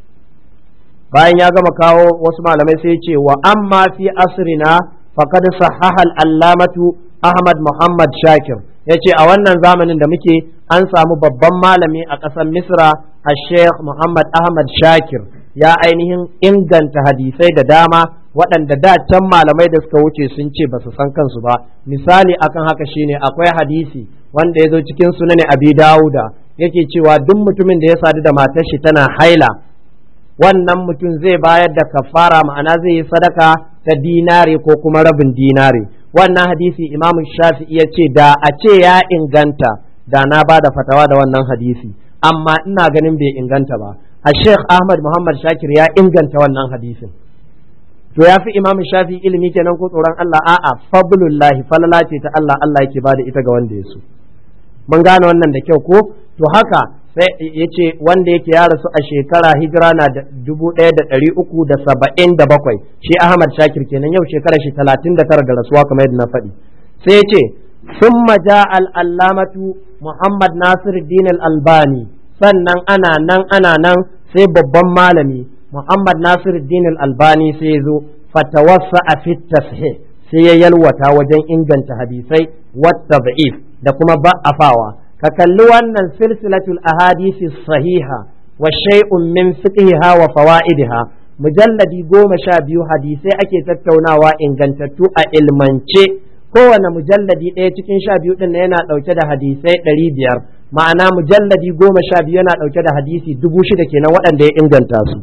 bayan ya gama kawo wasu malamai sai ya ce wa amma fi asrina faqad sahaha al-allamatu Ahmad Muhammad Shakir yace a wannan zamanin da muke an samu babban malami a ƙasar Misra a Sheikh Muhammad Ahmad Shakir ya ainihin inganta hadisai da dama waɗanda da can malamai da suka wuce sun ce ba su san kansu ba misali akan haka shine akwai hadisi wanda ya zo cikin sunan Abi Dawuda yake cewa duk mutumin da ya sadu da matar shi tana haila wannan mutum zai bayar da kafara ma'ana zai yi sadaka ta dinare ko kuma rabin dinare wannan hadisi Imam Shafi'i ya ce da a ce ya inganta da na ba da fatawa da wannan hadisi amma ina ganin bai inganta ba a Sheikh Ahmad Muhammad Shakir ya inganta wannan hadisin to ya fi Imam Shafi'i ilimi kenan ko tsoron Allah a'a fadlullahi falala ce ta Allah Allah yake bada ita ga wanda ya so mun gane wannan da kyau ko to haka sai yace wanda yake ya rasu a shekara hijira na da dubu ɗaya da ɗari uku da saba'in da bakwai shi Ahmad Shakir kenan yau shekara shi talatin da tara da rasuwa kamar yadda na faɗi sai yace summa ja al-allamatu Muhammad Nasiruddin Al-Albani sannan ana nan ana nan sai babban malami Muhammad Nasiruddin Al-Albani sai ya zo fatawassa a fit tashih sai ya yalwata wajen inganta hadisai wa tad'if da kuma ba'afawa ka kalli wannan silsilatul ahadisi sahiha wa shay'un min fiqhiha wa fawaidiha mujalladi goma sha biyu hadisai ake tattaunawa ingantattu a ilmance kowane mujalladi ɗaya cikin sha biyu ɗin yana ɗauke da hadisai ɗari biyar ma'ana mujalladi goma sha biyu yana ɗauke da hadisi dubu shida kenan waɗanda ya inganta su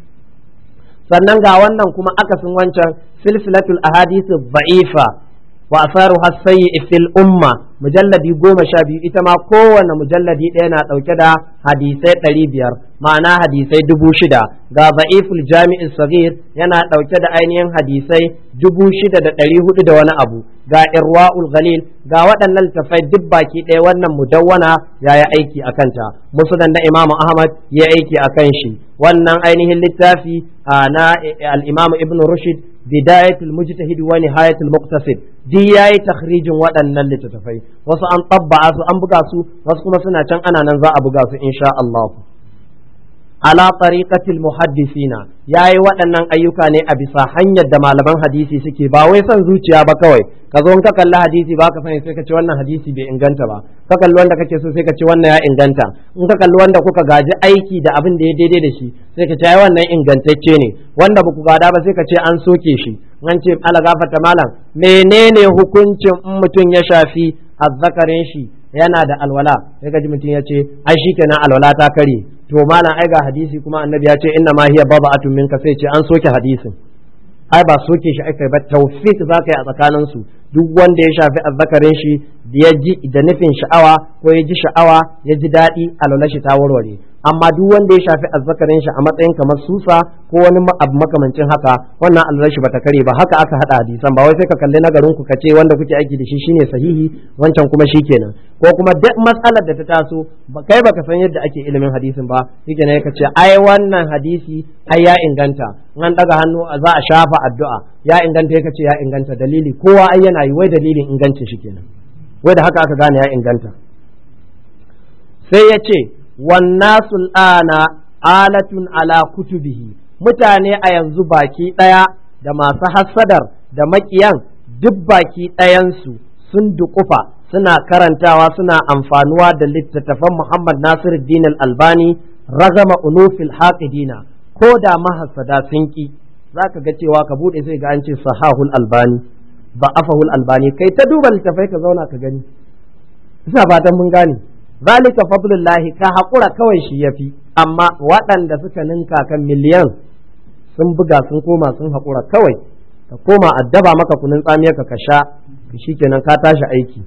sannan ga wannan kuma akasin wancan silsilatul ahadisi ba'ifa wa asaruha sayyi fil umma mujalladi goma sha biyu ita ma kowane mujalladi ɗaya na ɗauke da hadisai ɗari biyar ma'ana hadisai dubu shida ga za'iful jami'in sagir yana ɗauke da ainihin hadisai dubu shida da ɗari hudu da wani abu ga irwa'ul ghalil ga waɗannan littafai duk baki ɗaya wannan mudawwana ya yi aiki a kanta musnad na imamu ahmad ya aiki a kan shi wannan ainihin littafi na al-imamu ibn rushd bidayatul mujtahid wa nihayatul muqtasid di yayi takhrijin waɗannan littattafai wasu an tabba'a su an buga su wasu kuma suna can ana nan za a buga su insha Allah ala tariqatil muhaddisina yayi waɗannan ayyuka ne a bisa hanyar da malaman hadisi suke ba wai son zuciya ba kawai ka zo ka kalli hadisi ba ka sani sai ka ce wannan hadisi bai inganta ba ka kalli wanda kake so sai ka ce wannan ya inganta in ka kalli wanda kuka gaji aiki da abin da ya daidai da shi sai ka ce ai wannan ingantacce ne wanda ba ku gada ba sai ka ce an soke shi an ce ala gafarta malam menene hukuncin in mutum ya shafi azzakarin shi yana da alwala sai ka ji mutum ya ce ai shikenan alwala ta kare to malam ai ga hadisi kuma annabi ya ce inna ma hiya bada'atun minka sai ce an soke hadisin ai ba soke shi aka ba tawfiq zaka yi a tsakanin su duk wanda ya shafi azzakarin shi da ya ji da nufin sha'awa ko ya ji sha'awa ya ji daɗi alwala shi ta warware amma duk wanda ya shafi azzakarin shi a matsayin kamar susa ko wani abu makamancin haka wannan alwala shi bata kare ba haka aka hada hadisan ba wai sai ka kalli nagarin ku kace wanda kuke aiki da shi shine sahihi wancan kuma shikenan ko kuma duk matsalar da ta taso ba kai baka san yadda ake ilimin hadisin ba shikenan ka ce ai wannan hadisi ai ya inganta an daga hannu za a shafa addu'a ya inganta ya kace ya inganta dalili kowa ai yana yi wai dalilin ingancin shi kenan wai da haka aka gane ya inganta sai ya ce wannasul ana alatun ala kutubihi mutane a yanzu baki daya da masu hassadar da makiyan duk baki dayansu sun dukufa suna karantawa suna amfanuwa da littattafan Muhammad Nasiruddin Al-Albani ragama unufil haqidina ko da mahassada sun ki zaka ga cewa ka bude sai ga an ce sahahul albani ba'afahul albani kai ta duba littafai ka zauna ka gani ina fatan mun gane zalika fadlullahi ka hakura kawai shi yafi amma waɗanda suka ninka kan miliyan sun buga sun koma sun hakura kawai ka koma addaba maka kunun tsamiyar ka ka sha shikenan ka tashi aiki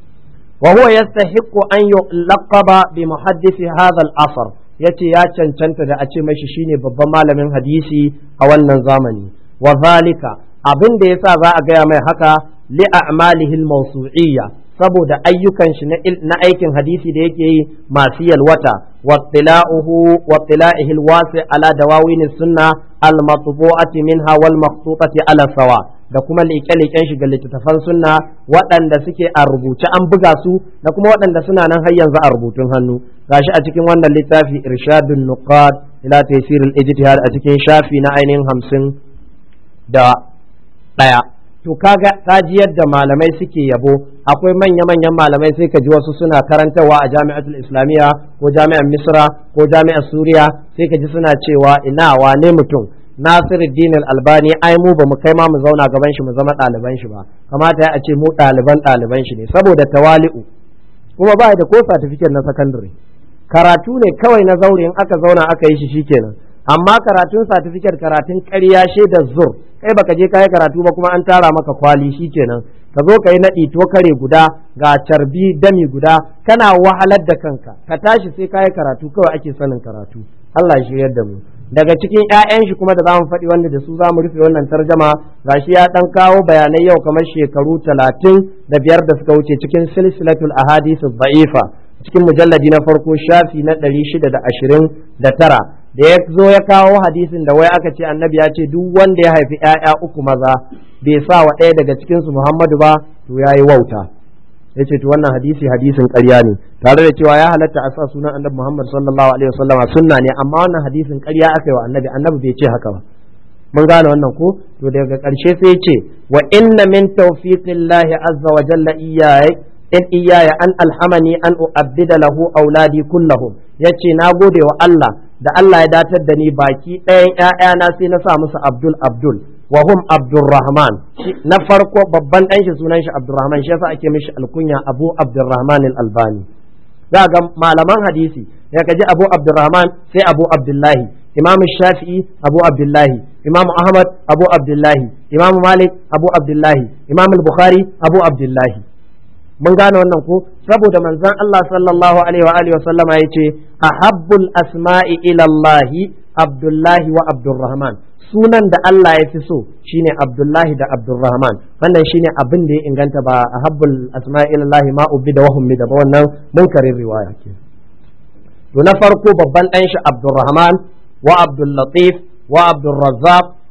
wa huwa yastahiqqu an yulaqaba bi muhaddisi hadha al-asr yace ya cancanta da a ce mashi shine babban malamin hadisi a wannan zamani wa zalika abin da yasa za a gaya mai haka li a'malihi al-mawsu'iyya saboda ayyukan shi na aikin hadisi da yake yi masu yalwata wa tila'uhu wa tila'ihi al-wasi' ala dawawin sunna al-matbu'ati minha wal maqtutati ala sawa da kuma leƙe-leƙen shi ga littattafan sunna waɗanda suke a rubuce an buga su da kuma waɗanda suna nan har yanzu a rubutun hannu gashi a cikin wannan littafi irshadun nuqad ila taysir al-ijtihad a cikin shafi na ainihin hamsin da ɗaya to kaga kaji yadda malamai suke yabo akwai manya-manyan malamai sai ka ji wasu suna karantarwa a jami'atul islamiyya ko jami'ar misra ko jami'ar suriya sai ka ji suna cewa ina wane mutum Nasiruddin Al-Albani ai mu ba mu kai ma mu zauna gaban shi mu zama ɗaliban shi ba kamata ya ce mu ɗaliban ɗaliban shi ne saboda tawali'u kuma ba da ko certificate na secondary karatu ne kawai na zaure in aka zauna aka yi shi shikenan amma karatun certificate karatun ƙarya shaida zur kai baka je kai karatu ba kuma an tara maka kwali shikenan ka zo ka yi naɗi to kare guda ga carbi dami guda kana wahalar da kanka ka tashi sai kai karatu kawai ake sanin karatu Allah ya shiryar da mu daga cikin ƴaƴan shi kuma da zamu faɗi wanda da su zamu rufe wannan tarjama gashi ya dan kawo bayanai yau kamar shekaru talatin da biyar da suka wuce cikin silsilatul ahadith ad-da'ifa cikin mujalladi na farko shafi na ɗari shida da ashirin da tara da ya zo ya kawo hadisin da wai aka ce annabi ya ce duk wanda ya haifi ƴaƴa uku maza bai sa wa ɗaya daga cikin su Muhammadu ba to yayi wauta ya ce to wannan hadisi hadisin ƙarya ne tare da cewa ya halatta a sa sunan annabi Muhammad sallallahu alaihi wasallam sunna ne amma wannan hadisin ƙarya aka yi wa annabi annabi bai ce haka ba mun gane wannan ko to daga ƙarshe sai ya ce wa inna min tawfiqillahi azza wa jalla iyaya in iyaya an alhamani an u'abbida lahu auladi kullahum yace na gode wa Allah da Allah ya datar da ni baki ɗayan ƴaƴana sai na sa musu Abdul Abdul wa hum Abdurrahman na farko babban ɗan shi sunan shi Abdurrahman shi yasa ake mishi alkunya Abu Abdurrahman al-Albani za ga malaman hadisi ya kaji Abu Abdurrahman sai Abu Abdullahi Imam Shafi'i Abu Abdullahi Imam Ahmad Abu Abdullahi Imam Malik Abu Abdullahi Imam al-Bukhari Abu Abdullahi mun gane wannan ko saboda manzon Allah sallallahu alaihi wa alihi wa sallama yace ahabbul asma'i ila Allah Abdullahi wa Abdurrahman sunan da Allah ya fi so shine Abdullahi da Abdurrahman wannan shine abin da ya inganta ba ahabbul asma'i ila Allah ma ubida wa hum da ba wannan munkarin riwaya ke to na farko babban dan shi Abdurrahman wa Abdul Latif wa Abdul Razzaq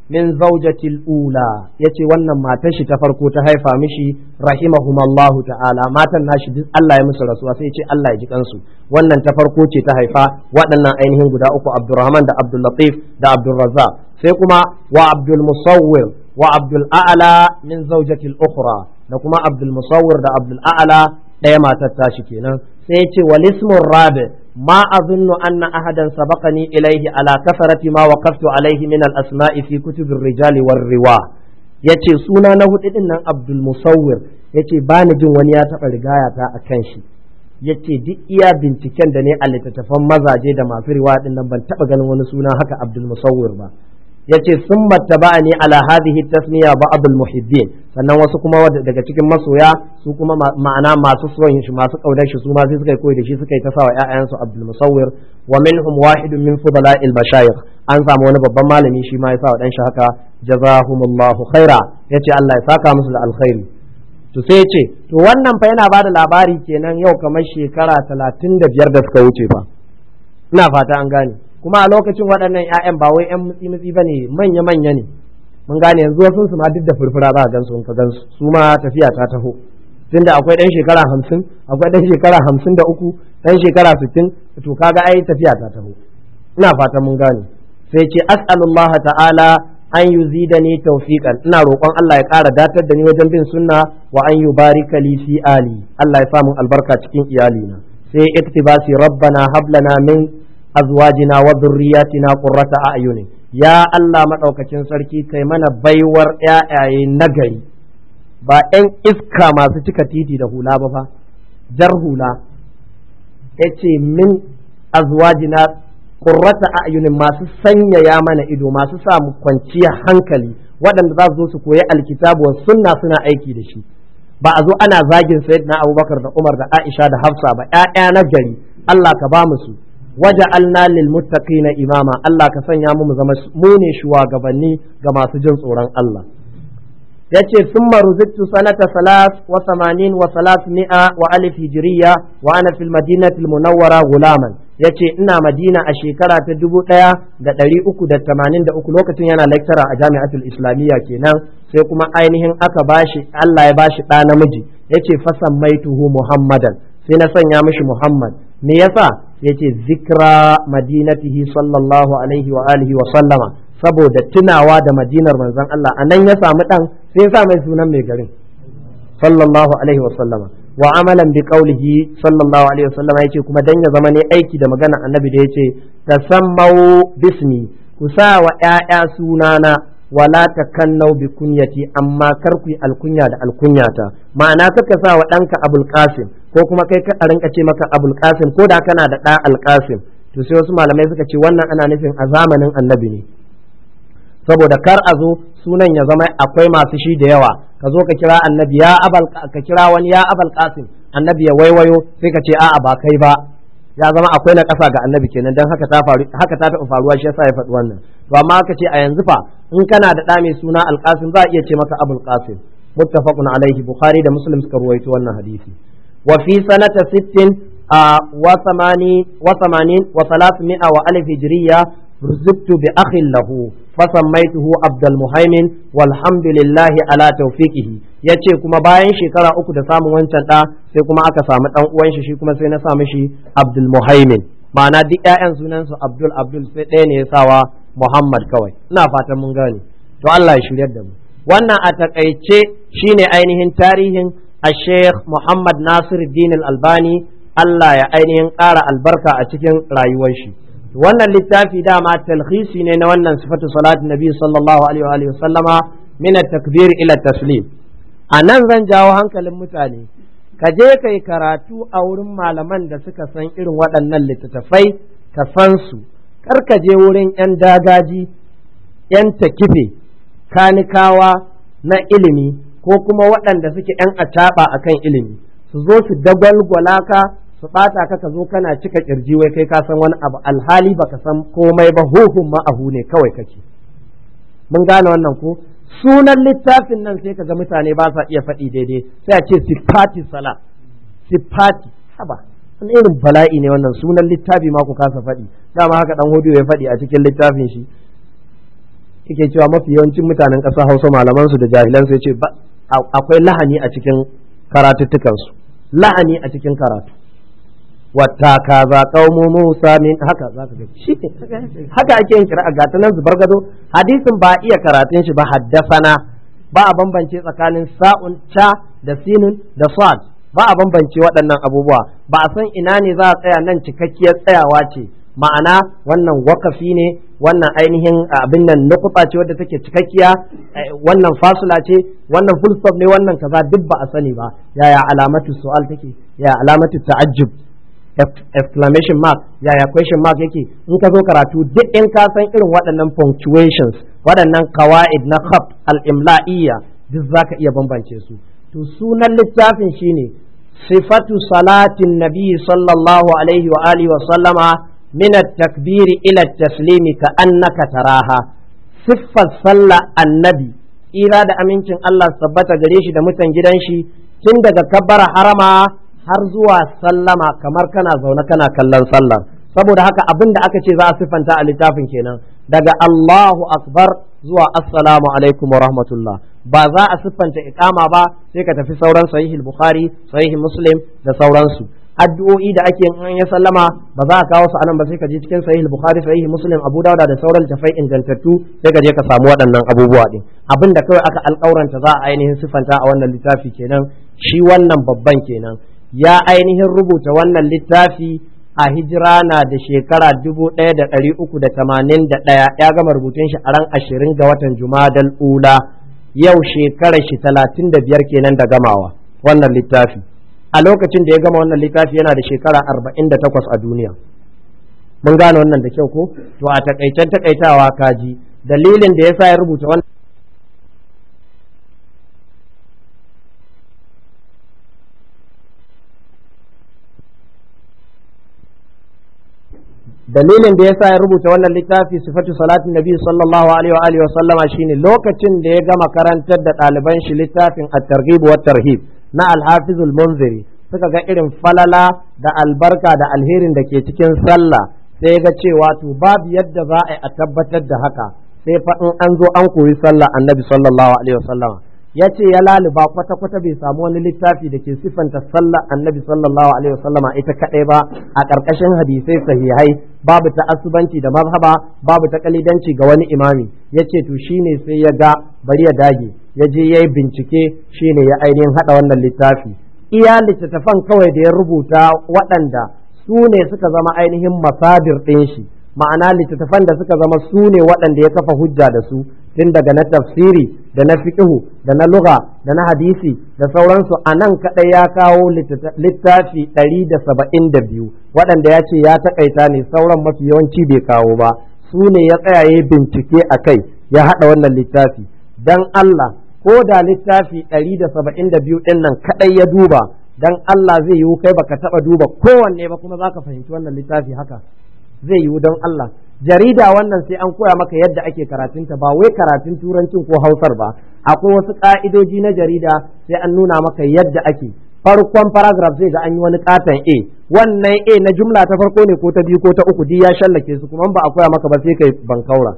min zawjatil ula yace wannan matar shi ta farko ta haifa mishi rahimahumallahu ta'ala matan nashi duk Allah ya musu rasuwa sai yace Allah ya ji kansu wannan ta farko ce ta haifa waɗannan ainihin guda uku Abdurrahman da Abdul Latif da Abdul Razzaq sai kuma wa Abdul Musawwir wa Abdul A'la min zawjatil ukhra da kuma Abdul Musawwir da Abdul A'la ɗaya matar tashi kenan sai yace wal ismur rabi ما أظن أن أحدا سبقني إليه على كثرة ما وقفت عليه من الأسماء في كتب الرجال والرواة yace suna na hudu din nan Abdul Musawwir yace ba ni jin wani ya taɓa rigaya ta akan shi yace duk iya binciken da ne a littattafan mazaje da masu riwaya din nan ban taɓa ganin wani suna haka Abdul Musawwir ba yace sun mattaba'ani ala hadhihi tasmiya ba'd al-muhibbin sannan wasu kuma daga cikin masoya su kuma ma'ana masu son shi masu kaudar shi su ma sai suka koyi da shi suka yi ta sawa ƴaƴan su Abdul Musawwir wa minhum wahidun min fudala'il mashayikh an samu wani babban malami shi ma ya sawa dan shi haka jazahumullahu khaira yace Allah ya saka musu da alkhairi to sai yace to wannan fa yana bada labari kenan yau kamar shekara talatin da biyar da suka wuce fa ina fata an gane kuma a lokacin waɗannan ƴaƴan ba wai ƴan mutsi-mutsi ba ne manya-manya ne mun gane yanzu wasu su ma duk da furfura za a gansu in ka gansu su ma tafiya ta taho tunda akwai ɗan shekara hamsin akwai ɗan shekara hamsin da uku ɗan shekara sittin to kaga ai tafiya ta taho ina fatan mun gane sai ce as'alullaha ta'ala an yuzidani tawfiqan ina roƙon Allah ya ƙara datar da ni wajen bin sunna wa an yubarika li fi ali Allah ya samu albarka cikin iyalina sai iktibasi rabbana hablana min azwajina wa dhurriyyatina qurrata a'yunin ya Allah madaukakin sarki kai mana baiwar ƴaƴaye nagari ba ɗan iska masu cika titi da hula ba fa jar hula yace min azwajina qurrata a'yunin masu sanyaya mana ido masu sa mu kwanciya hankali waɗanda za su zo su koyi alkitabu wa sunna suna aiki da shi ba a zo ana zagin sayyidina Abubakar da Umar da Aisha da Hafsa ba ƴaƴa nagari Allah ka ba mu su waja'alna lil muttaqina imama Allah ka sanya mu mu zama mu ne shugabanni ga masu jin tsoron Allah yace summa ruzittu sanata salas wa samanin wa salasmi'a wa alif hijriya wa ana fil madinati al munawwara gulaman yace ina Madina a shekara ta dubu ɗaya da ɗari uku da tamanin da uku lokacin yana lecturer a Jami'atul Islamiyya kenan sai kuma ainihin aka bashi Allah ya bashi ɗa namiji yace fasan maituhu Muhammadan sai na sanya mishi Muhammad me yasa yace zikra madinatihi sallallahu alaihi wa alihi wa sallama saboda tunawa da madinar manzon Allah anan ya samu dan sai ya sa mai sunan mai garin sallallahu alaihi wa sallama wa amalan bi qawlihi sallallahu alaihi wa sallama yace kuma dan ya zama ne aiki da magana annabi da yace tasammau bismi ku sa wa ƴaƴa sunana wala takannau bi kunyati amma kar ku yi alkunya da alkunyata ma'ana kaka sa wa ɗanka Abul Qasim ko kuma kai ka rinka ce maka Abul Qasim ko da kana da ɗa Al Qasim to sai wasu malamai suka ce wannan ana nufin a zamanin annabi ne saboda kar a zo sunan ya zama akwai masu shi da yawa ka zo ka kira annabi ya abal ka kira wani ya Abul Qasim annabi ya waiwayo sai ka ce a'a ba kai ba ya zama akwai na ƙasa ga annabi kenan dan haka ta faru haka ta taɓa faruwa shi yasa ya faɗi wannan to amma aka ce a yanzu fa in kana da ɗa mai suna Al Qasim za a iya ce maka Abul Qasim muttafaqun alaihi Bukhari da Muslim suka ruwaito wannan hadisi وفي سنة ست وثمانين وثمانين وثلاثمائة وألف هجرية رزقت بأخ له فسميته عبد المهيمن والحمد لله على توفيقه yace kuma bayan shekara uku da samun wancan da sai kuma aka samu dan uwan shi shi kuma sai na sa mishi Abdul Muhaimin ma'ana duk ƴaƴan sunan su Abdul Abdul sai ɗaya ne ya sawa Muhammad kawai ina fatan mun gane to Allah ya shiryar da mu wannan a takaice shine ainihin tarihin الشيخ محمد ناصر الدين الألباني Allah ya ainihin ƙara albarka a cikin rayuwar shi wannan littafi dama talhisi ne na wannan sifatu salatin nabi sallallahu alaihi wa sallama min at-takbir ila taslim anan zan jawo hankalin mutane ka je kai karatu a wurin malaman da suka san irin waɗannan littattafai ka san su kar ka je wurin yan dagaji yan takife kanikawa na ilimi ko kuma waɗanda suke ‘yan acaɓa a kan ilimi su zo su dagwalgwala ka su ɓata ka ka zo kana cika ƙirji wai kai ka san wani abu alhali baka san komai ba huhun ma'ahu ne kawai kake mun gane wannan ko sunan littafin nan sai ka ga mutane ba sa iya faɗi daidai sai a ce sifati sala sifati haba wani irin bala'i ne wannan sunan littafi ma ku kasa faɗi dama haka dan hodiyo ya faɗi a cikin littafin shi yake cewa mafi yawancin mutanen ƙasar Hausa malaman su da jahilan su yace akwai lahani a cikin karatuttukan su lahani a cikin karatu wata kaza qaumu Musa min haka zaka ga shi haka ake yin kira ga tanan zubar gado hadisin ba iya karatun shi ba haddasana ba a bambance tsakanin sa'un ta da sinin da sad ba a bambance waɗannan abubuwa ba a san ina ne za a tsaya nan cikakkiyar tsayawa ce ma'ana wannan wakafi ne wannan ainihin abin nan nukuta ce wadda take cikakkiya wannan fasula ce wannan full stop ne wannan kaza duk ba a sani ba yaya alamatu su'al take yaya alamatu ta'ajjub exclamation mark yaya question mark yake in ka zo karatu duk in ka san irin waɗannan punctuations waɗannan qawaid na khat al-imla'iyya duk zaka iya bambance su to sunan littafin shine sifatu salatin nabi sallallahu alaihi wa alihi wa sallama min at-takbir ila at-taslim ka annaka taraha siffar sallah annabi ira da amincin Allah tabbata gare shi da mutan gidan shi tun daga kabbara harama har zuwa sallama kamar kana zaune kana kallon sallar saboda haka abin da aka ce za a siffanta a littafin kenan daga Allahu akbar zuwa assalamu alaikum wa rahmatullah ba za a siffanta iqama ba sai ka tafi sauran sahih bukhari sahih muslim da sauransu addu'o'i da ake in ya sallama ba za a kawo su anan ba sai ka je cikin sahih bukhari sahih muslim abu dauda da sauran tafai ingantattu sai ka je ka samu waɗannan abubuwa din abinda kawai aka alƙauranta za a ainihin siffanta a wannan littafi kenan shi wannan babban kenan ya ainihin rubuta wannan littafi a hijira na da shekara dubu ɗaya da ɗari uku da tamanin da ɗaya ya gama rubutun shi a ran ashirin ga watan Jumadal Ula yau shekarar shi talatin da biyar kenan da gamawa wannan littafi a lokacin da ya gama wannan littafi yana da shekara arba'in da takwas a duniya mun gane wannan da kyau ko to a takaicen takaitawa kaji dalilin da yasa ya rubuta wannan dalilin da yasa ya rubuta wannan littafi sifatu salatin nabi sallallahu alaihi wa alihi wa sallama shine lokacin da ya gama karantar da ɗaliban shi littafin at-targhib wa tarhib na al-hafiz al-munziri suka ga irin falala da albarka da alherin da ke cikin sallah sai ga cewa to babu yadda za a yi a tabbatar da haka sai fa in an zo an koyi sallah annabi sallallahu alaihi wa sallama ya ce ya laluba kwata-kwata bai samu wani littafi da ke siffanta sallar annabi sallallahu alaihi wasallama ita kaɗai ba a ƙarƙashin hadisai sahihai babu ta asubanci da mazhaba babu ta kalidanci ga wani imami ya ce to shine sai ya ga bari ya dage ya je ya yi bincike shine ya ainihin haɗa wannan littafi iya littattafan kawai da ya rubuta waɗanda su ne suka zama ainihin masadir ɗin shi ma'ana littattafan da suka zama su ne waɗanda ya kafa hujja da su tun daga na tafsiri da na fiqhu da na lugha da na hadisi da sauransu a nan kaɗai ya kawo littafi ɗari da saba'in da biyu waɗanda ya ce ya taƙaita ne sauran mafi yawanci bai kawo ba su ne ya tsaya ya bincike a kai ya haɗa wannan littafi dan Allah ko da littafi ɗari da saba'in da biyu ɗin nan kaɗai ya duba dan Allah zai yiwu kai baka taɓa duba kowanne ba kuma zaka fahimci wannan littafi haka zai yiwu don Allah jarida wannan sai an koya maka yadda ake karatunta ba wai karatun turancin ko hausar ba akwai wasu ka'idoji na jarida sai an nuna maka yadda ake farkon paragraph zai ga an yi wani katon A wannan A na jumla ta farko ne ko ta biyu ko ta uku duk ya shallake su kuma ba a koya maka ba sai kai bankaura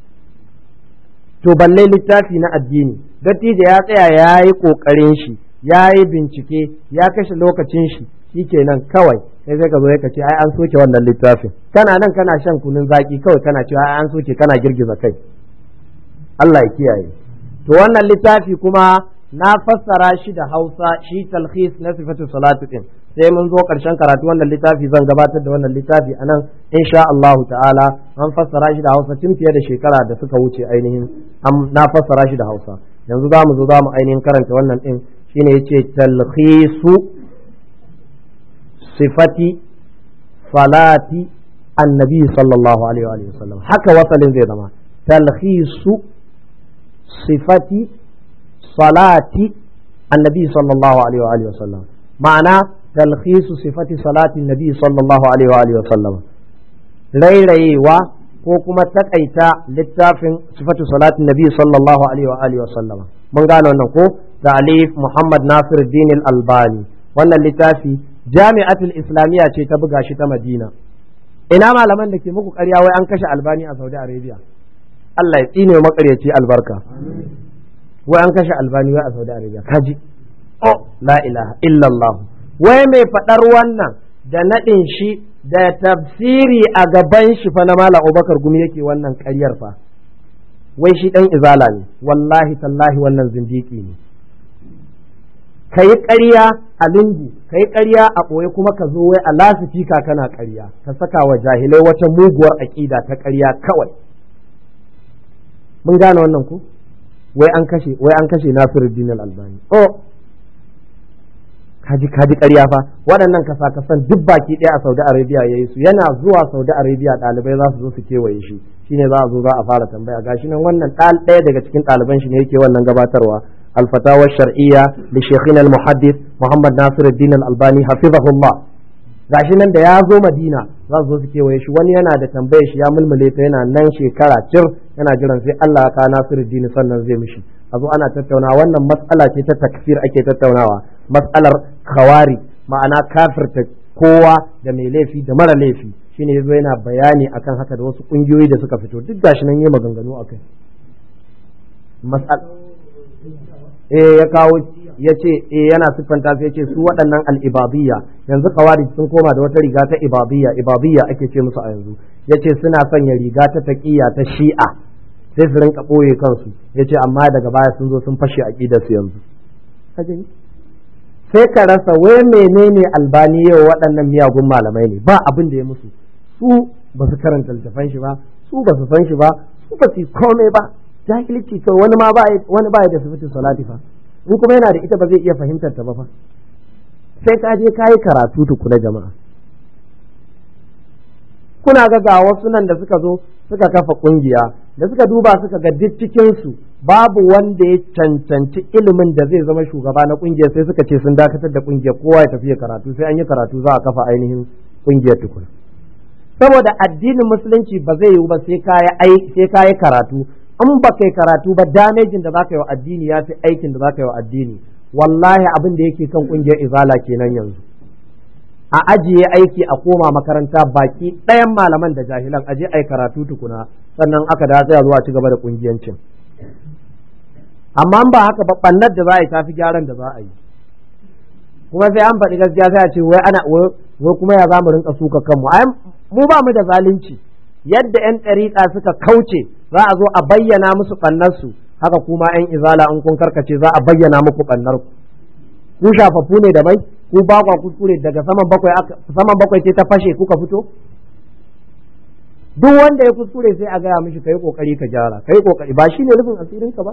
to balle littafi na addini dattijo ya tsaya ya yi kokarin shi ya yi bincike ya kashe lokacin shi shikenan kawai sai sai ka zo ka ce ai an soke wannan littafin kana nan kana shan kunun zaki kawai kana cewa ai an soke kana girgiza kai Allah ya kiyaye to wannan littafi kuma na fassara shi da Hausa shi talkhis na sifatu salatu din sai mun zo karshen karatu wannan littafi zan gabatar da wannan littafi anan insha Allah ta'ala an fassara shi da Hausa tun fiye da shekara da suka wuce ainihin na fassara shi da Hausa yanzu za mu zo za mu ainihin karanta wannan din shine yace talkhisu sifati salati annabi sallallahu alaihi wa sallam haka wasalin zai zama talkhisu sifati salati annabi sallallahu alaihi wa sallam ma'ana talkhisu sifati salati annabi sallallahu alaihi wa sallam rairayewa ko kuma takaita littafin sifatu salatin nabi sallallahu alaihi wa sallam mun gane wannan ko ta'alif Muhammad Nasiruddin Al-Albani wannan littafi jami'atul islamiyya ce ta buga shi ta Madina ina malaman da ke muku ƙarya wai an kashe Albani a Saudi Arabia Allah ya tsine makaryaci albarka wai an kashe albani wai a Saudi Arabia kaji oh la ilaha illallah wai mai fadar wannan da nadin shi da tafsiri a gaban shi fa na Malam Abubakar Gumi yake wannan ƙaryar fa wai shi dan izala ne wallahi tallahi wannan zindiki ne kai ƙarya a lungu kai ƙarya a ɓoye kuma ka zo wai a lasifika kana ƙarya ka saka wa jahilai wata muguwar aƙida ta ƙarya kawai mun gane wannan ku wai an kashe wai an kashe Nasiruddin Al-Albani oh kaji kaji ƙarya fa waɗannan kasa-kasan duk baki ɗaya a Saudi Arabia yayi su yana zuwa Saudi Arabia ɗalibai za su zo su kewaye shi shine za a zo za a fara tambaya gashi nan wannan ɗaya daga cikin ɗaliban shi ne yake wannan gabatarwa الفتاوى الشرعية لشيخنا المحدث محمد ناصر الدين الألباني حفظه الله gashi nan da ya zo Madina za su zo su kewaye shi wani yana da tambayar shi ya mulmule ta yana nan shekara cir yana jiran sai Allah ya kawo Nasiruddin sannan zai mishi a zo ana tattaunawa wannan matsala ce ta takfir ake tattaunawa matsalar khawari ma'ana kafirta kowa da mai laifi da mara laifi shine yazo yana bayani akan haka da wasu kungiyoyi da suka fito duk gashi nan yayi maganganu akai mas'al eh ya kawo ya ce eh yana siffanta sai ya ce su waɗannan al-ibadiyya yanzu khawarij sun koma da wata riga ta ibadiyya ibadiyya ake ce musu a yanzu yace suna sanya riga ta taqiyya ta shi'a sai su rinka boye kansu yace amma daga baya sun zo sun fashe aqidar su yanzu sai ka rasa wai menene Albani yau waɗannan miyagun malamai ne ba abin da ya musu su ba su karanta littafan shi ba su ba su san shi ba su ba su komai ba jahilci to wani ma ba wani ba da sifatin salati fa in kuma yana da ita ba zai iya fahimtar ta ba fa sai ka je kai karatu tukuna jama'a kuna ga ga wasu nan da suka zo suka kafa kungiya da suka duba suka ga duk cikin su babu wanda ya cancanci ilimin da zai zama shugaba na kungiyar sai suka ce sun dakatar da kungiyar kowa ya tafi karatu sai an yi karatu za a kafa ainihin kungiyar tukuna saboda addinin musulunci ba zai yiwu ba sai kai sai kai karatu in ba kai karatu ba damejin da zaka yi wa addini ya fi aikin da zaka yi wa addini wallahi abin da yake kan kungiyar izala kenan yanzu a ajiye aiki a koma makaranta baki ɗayan malaman da jahilan aje ai karatu tukuna sannan aka da tsaya zuwa ci gaba da kungiyancin amma ba haka ba bannar da za a yi tafi gyaran da za a yi kuma sai an faɗi gaskiya sai a ce wai ana wai kuma ya za mu rinka suka kanmu ai mu ba mu da zalunci yadda yan ɗariƙa suka kauce za a zo a bayyana musu ɓannarsu haka kuma yan izala in kun karkace za a bayyana muku ɓannar ku ku shafafu ne da mai ku ba kwa kuskure daga saman bakwai saman bakwai ce ta fashe kuka fito duk wanda ya kuskure sai a gaya mishi kai kokari ka gyara kai kokari ba shine rufin asirin ka ba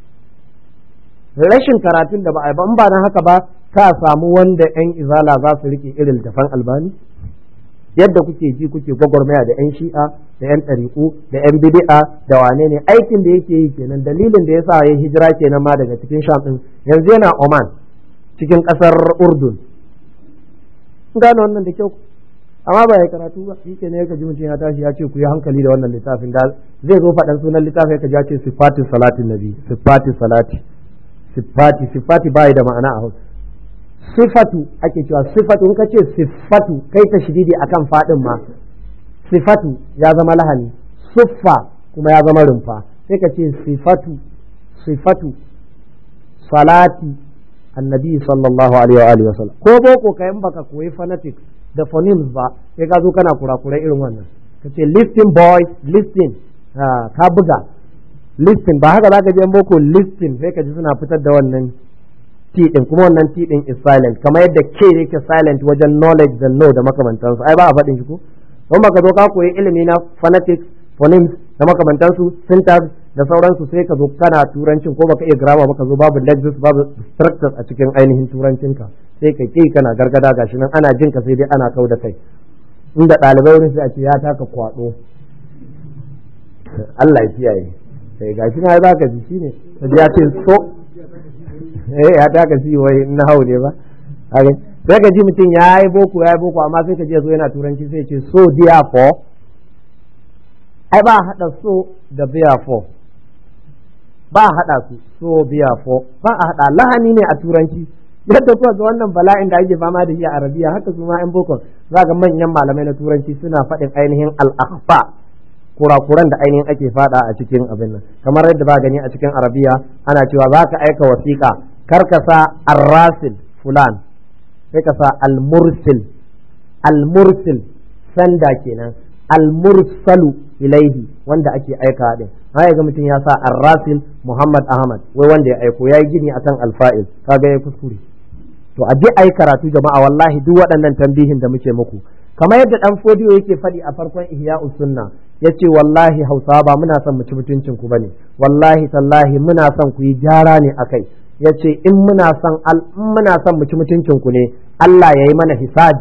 rashin karatun da ba a yi ba in ba na haka ba ka samu wanda yan izala za su rike irin tafan Albani yadda kuke ji kuke gwagwarmaya da yan shi'a da yan ɗariƙu da yan bid'a da wane ne aikin da yake yi kenan dalilin da yasa ya hijira kenan ma daga cikin Sham din yanzu yana Oman cikin ƙasar Urdun gano wannan da kyau amma ba ya karatu ba shi kenan yake ji mutum ya tashi ya ce ku yi hankali da wannan littafin da zai zo faɗan sunan littafin yake ya ce sifatin salatin nabi sifatin salati sifati sifati bai da ma'ana a Hausa sifatu ake cewa sifatu in ka ce sifatu kai ta shididi akan fadin ma sifatu ya zama lahani suffa kuma ya zama rumfa sai ka ce sifatu sifatu salati annabi sallallahu alaihi wa alihi wasallam ko boko kai in baka koyi phonetics da phonemes ba sai ka zo kana kurakurai irin wannan ka ce listen boys listen ka buga listen ba haka zaka je boko listen sai ka ji suna fitar da wannan T din kuma wannan T din is silent kamar yadda K yake silent wajen knowledge da know da makamantansu ai ba a faɗin shi ko don baka zo ka koyi ilimi na phonetics phonemes da makamantansu syntax da sauransu sai ka zo kana turancin ko baka iya grammar baka zo babu lexis babu structures a cikin ainihin turancinka sai ka ke kana gargada gashi nan ana jin ka sai dai ana kau da kai inda ɗalibai wurin sai a ce ya taka kwado Allah ya kiyaye sai gashi na za ka ji shine ya ce so eh ya taka shi wai na hau ne ba sai ka ji mutum ya yi boko ya yi boko amma sai ka je zo yana turanci sai ce so therefore ai ba hada so da therefore ba hada su so therefore ba a hada lahani ne a turanci yadda kuwa ga wannan bala'in da ake fama da shi a arabiya haka su ma yan boko za ga manyan malamai na turanci suna faɗin ainihin al-akhfa kurakuran da ainihin ake fada a cikin abin nan kamar yadda ba gani a cikin arabiya ana cewa za ka aika wasiƙa kar ka sa arrasil fulan sai ka sa almursil almursil sanda kenan almursalu ilaihi wanda ake aika din ai ga mutum ya sa arrasil Muhammad Ahmad wai wanda ya aiko yayi gini akan alfa'il kaga yayi kuskure to a je ayi karatu jama'a wallahi duk waɗannan tambihin da muke muku kamar yadda dan fodiyo yake faɗi a farkon ihya'us sunna yace wallahi Hausawa ba muna son mu ci mutuncin ku bane wallahi tallahi muna son ku yi gyara ne akai yace in muna son in muna son mu ci mutuncin ku ne Allah yayi mana hisabi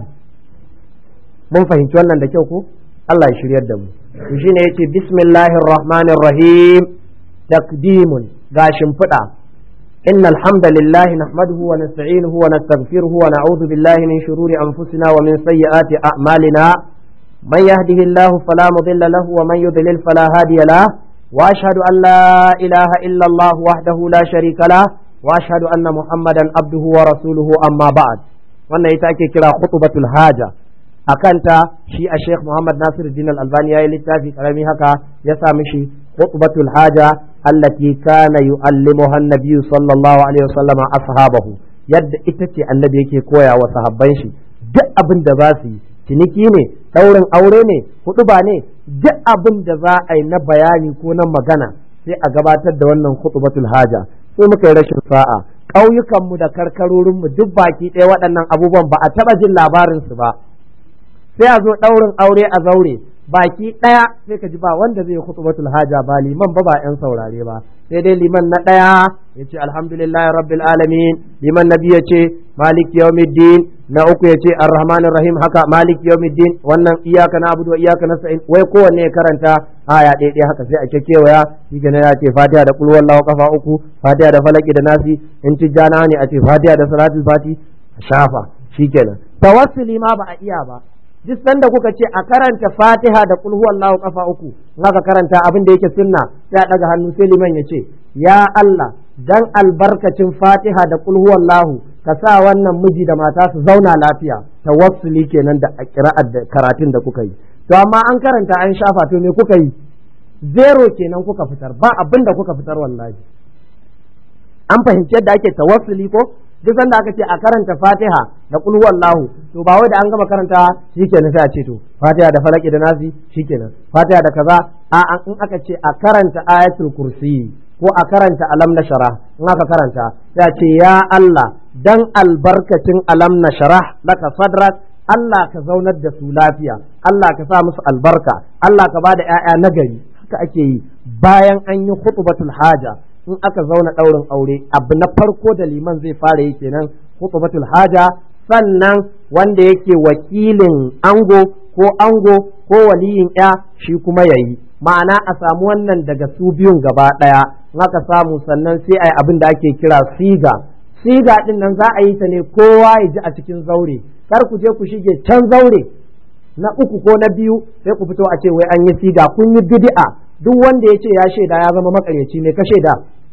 mun fahimci wannan da kyau ko Allah ya shiryar da mu to shine yace bismillahir rahmanir rahim taqdimun gashin fida innal hamdalillah nahmaduhu wa nasta'inuhu wa nastaghfiruhu wa na'udhu billahi min shururi anfusina wa min sayyiati a'malina man yahdihillahu fala mudilla lahu wa man yudlil fala hadiya lahu wa ashhadu an la ilaha illa Allah wahdahu la sharika lahu wa ashhadu anna muhammadan abduhu wa rasuluhu amma ba'd wannan ita ake kira khutbatul haja akanta shi a Sheikh Muhammad Nasiruddin Al-Albani yayi littafi karami haka ya sa mishi khutbatul haja allati kana yu'allimuha an-nabiy sallallahu alaihi wasallam ashabahu yadda ita ce annabi yake koya wa sahabban shi duk abin da za su yi ciniki ne daurin aure ne huduba ne duk abin da za a yi na bayani ko na magana sai a gabatar da wannan khutbatul haja sai muka yi rashin sa'a ƙauyukanmu da karkarorinmu duk baki ɗaya waɗannan abubuwan ba a taɓa jin labarinsu ba sai a zo ɗaurin aure a zaure baki ɗaya sai ka ji ba wanda zai khutbatul haja ba liman ba ba ƴan saurare ba sai dai liman na ɗaya ya ce alhamdulillahi rabbil alamin liman na biyu ya ce malik yawmiddin na uku ya ce arrahmanir rahim haka malik yawmiddin wannan iyaka na abudu wa iyaka nasta'in wai kowanne ya karanta aya ɗaya ɗaya haka sai a kekewaya shi kenan ya ce fatiha da qul wallahu kafa uku fatiha da falaki da nasi in tijjana ne a ce fatiha da salatul fati a shafa shikenan tawassuli ma ba a iya ba duk sanda kuka ce a karanta fatiha da qul huwallahu kafa uku in aka karanta abin da yake sunna sai a daga hannu sai liman ya ce ya Allah dan albarkacin fatiha da qul huwallahu ka sa wannan miji da mata su zauna lafiya tawassuli kenan da qira'ar da karatun da kuka yi to amma an karanta an shafa to me kuka yi zero kenan kuka fitar ba abin da kuka fitar wallahi an fahimci yadda ake tawassuli ko duk sanda aka ce a karanta fatiha da qul huwallahu to ba wai da an gama karanta shikenan sai a ce to fatiha da falaki da nasi shikenan fatiha da kaza a in aka ce a karanta ayatul kursi ko a karanta alam nashara in aka karanta sai a ce ya Allah dan albarkacin alam nashara laka sadrak Allah ka zaunar da su lafiya Allah ka sa musu albarka Allah ka bada ƴaƴa nagari haka ake yi bayan an yi khutbatul haja in aka zauna ɗaurin aure abu na farko da liman zai fara yi kenan khutbatul haja sannan wanda yake wakilin ango ko ango ko waliyin ya shi kuma yayi ma'ana a samu wannan daga su biyun gaba ɗaya in aka samu sannan sai ai abin da ake kira siga siga din nan za a yi ta ne kowa ya ji a cikin zaure kar ku je ku shige can zaure na uku ko na biyu sai ku fito a ce wai an yi siga kun yi bid'a duk wanda ya ce ya shaida ya zama makaryaci ne ka shaida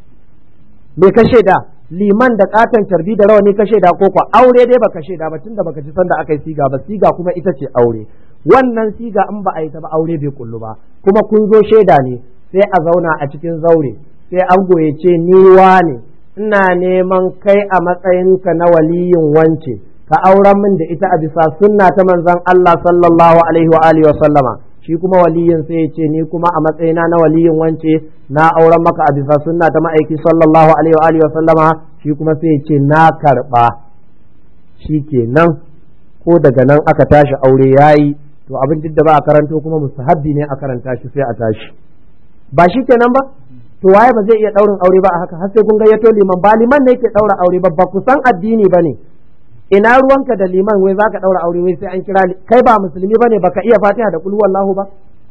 me ka shaida liman da katon tarbi da rawani ka shaida ko kwa aure dai baka shaida ba tunda baka ji sanda aka yi siga ba siga kuma ita ce aure wannan siga in ba a yi ta ba aure bai kullu ba kuma kun zo shaida ne sai a zauna a cikin zaure sai an goye ce ni wane ina neman kai a matsayinka na waliyin wance ka auren min da ita a bisa sunna ta manzon Allah sallallahu alaihi wa alihi wa sallama shi kuma waliyin sai ya ce ni kuma a matsayina na waliyin wance na auren maka a bisa sunna ta ma'aiki sallallahu alaihi wa alihi wa sallama shi kuma sai ya ce na karba shikenan ko daga nan aka tashi aure yayi to abin duk da ba a karanto kuma mustahabbi ne a karanta shi sai a tashi ba shikenan ba to waye ba zai iya daurin aure ba a haka har sai kun gayyato liman ba liman ne yake daura aure ba ba ku san addini bane ina ruwanka da liman wai zaka daura aure wai sai an kira kai ba musulmi bane baka iya fatiha da qul huwallahu ba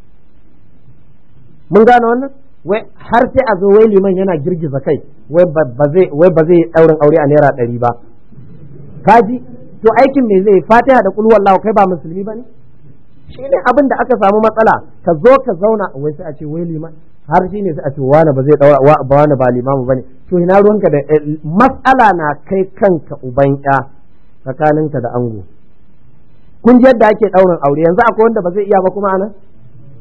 mun gane wannan wai har sai a zo wai liman yana girgiza kai wai ba zai wai ba zai daurin aure a naira ɗari ba kaji to aikin me zai fatiha da qul huwallahu kai ba musulmi bane shine abin da aka samu matsala ka zo ka zauna wai sai a ce wai liman har shine sai a ce wani ba zai daura ba wani ba limamu bane to ina ruwanka da matsala na kai kanka uban ya tsakaninka da ango kun ji yadda ake ɗaurin aure yanzu akwai wanda ba zai iya ba kuma anan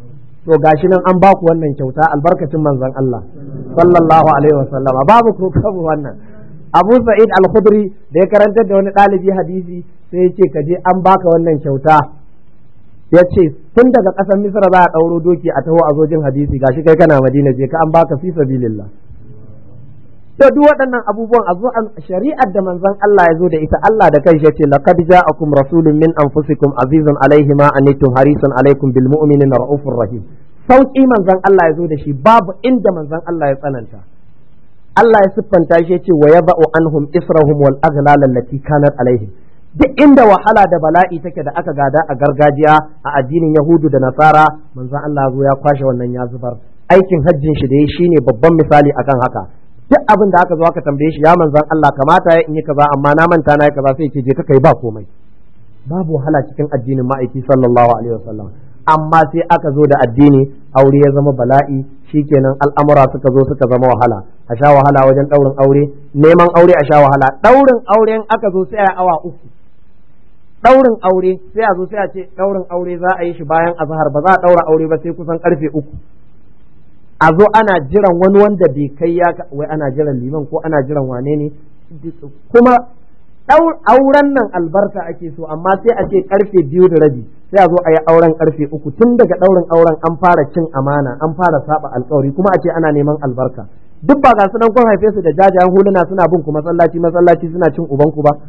to gashi nan an baku wannan kyauta albarkacin manzon Allah sallallahu alaihi wasallam babu ko kabu wannan Abu Sa'id al-Khudri da ya karantar da wani ɗalibi hadisi sai ya ce ka je an baka wannan kyauta ya ce tun daga ƙasar Misra za a ɗauro doki a taho a zojin hadisi gashi kai kana Madina je ka an baka fi sabilillah. To duk waɗannan abubuwan a zo shari'ar da manzon Allah ya zo da ita Allah da kanshi yace laqad ja'akum rasulun min anfusikum azizun alaihi ma anittum harisun alaikum bil mu'minina raufur rahim. Sauki manzon Allah ya zo da shi babu inda manzon Allah ya tsananta. Allah ya siffanta shi yace wa yada'u anhum israhum wal aghlal allati kanat alaihim. Duk inda wahala da bala'i take da aka gada a gargajiya a addinin Yahudu da Nasara manzon Allah zo ya kwashe wannan ya zubar. Aikin hajjin shi da ya shine babban misali akan haka. Duk abin da aka zo aka tambaye shi ya manzon Allah kamata ya in yi kaza amma na manta na yi kaza sai ce je ka kai ba komai. Babu wahala cikin addinin ma'aiki sallallahu alaihi wasallam. Amma sai aka zo da addini aure ya zama bala'i shikenan al'amura suka zo suka zama wahala a sha wahala wajen daurin aure neman aure a sha wahala daurin aure in aka zo sai a awa uku daurin aure sai a zo sai a ce daurin aure za a yi shi bayan azhar ba za a daura aure ba sai kusan karfe uku a zo ana jiran wani wanda bai kai ya wai ana jiran liman ko ana jiran wane ne kuma auren nan albarka ake so amma sai a ce karfe biyu da rabi sai a zo a yi auren karfe uku tun daga daurin auren an fara cin amana an fara saba alkawari kuma a ce ana neman albarka duk ba ga su dan kun haife su da jajayen huluna suna bin ku masallaci masallaci suna cin uban ku ba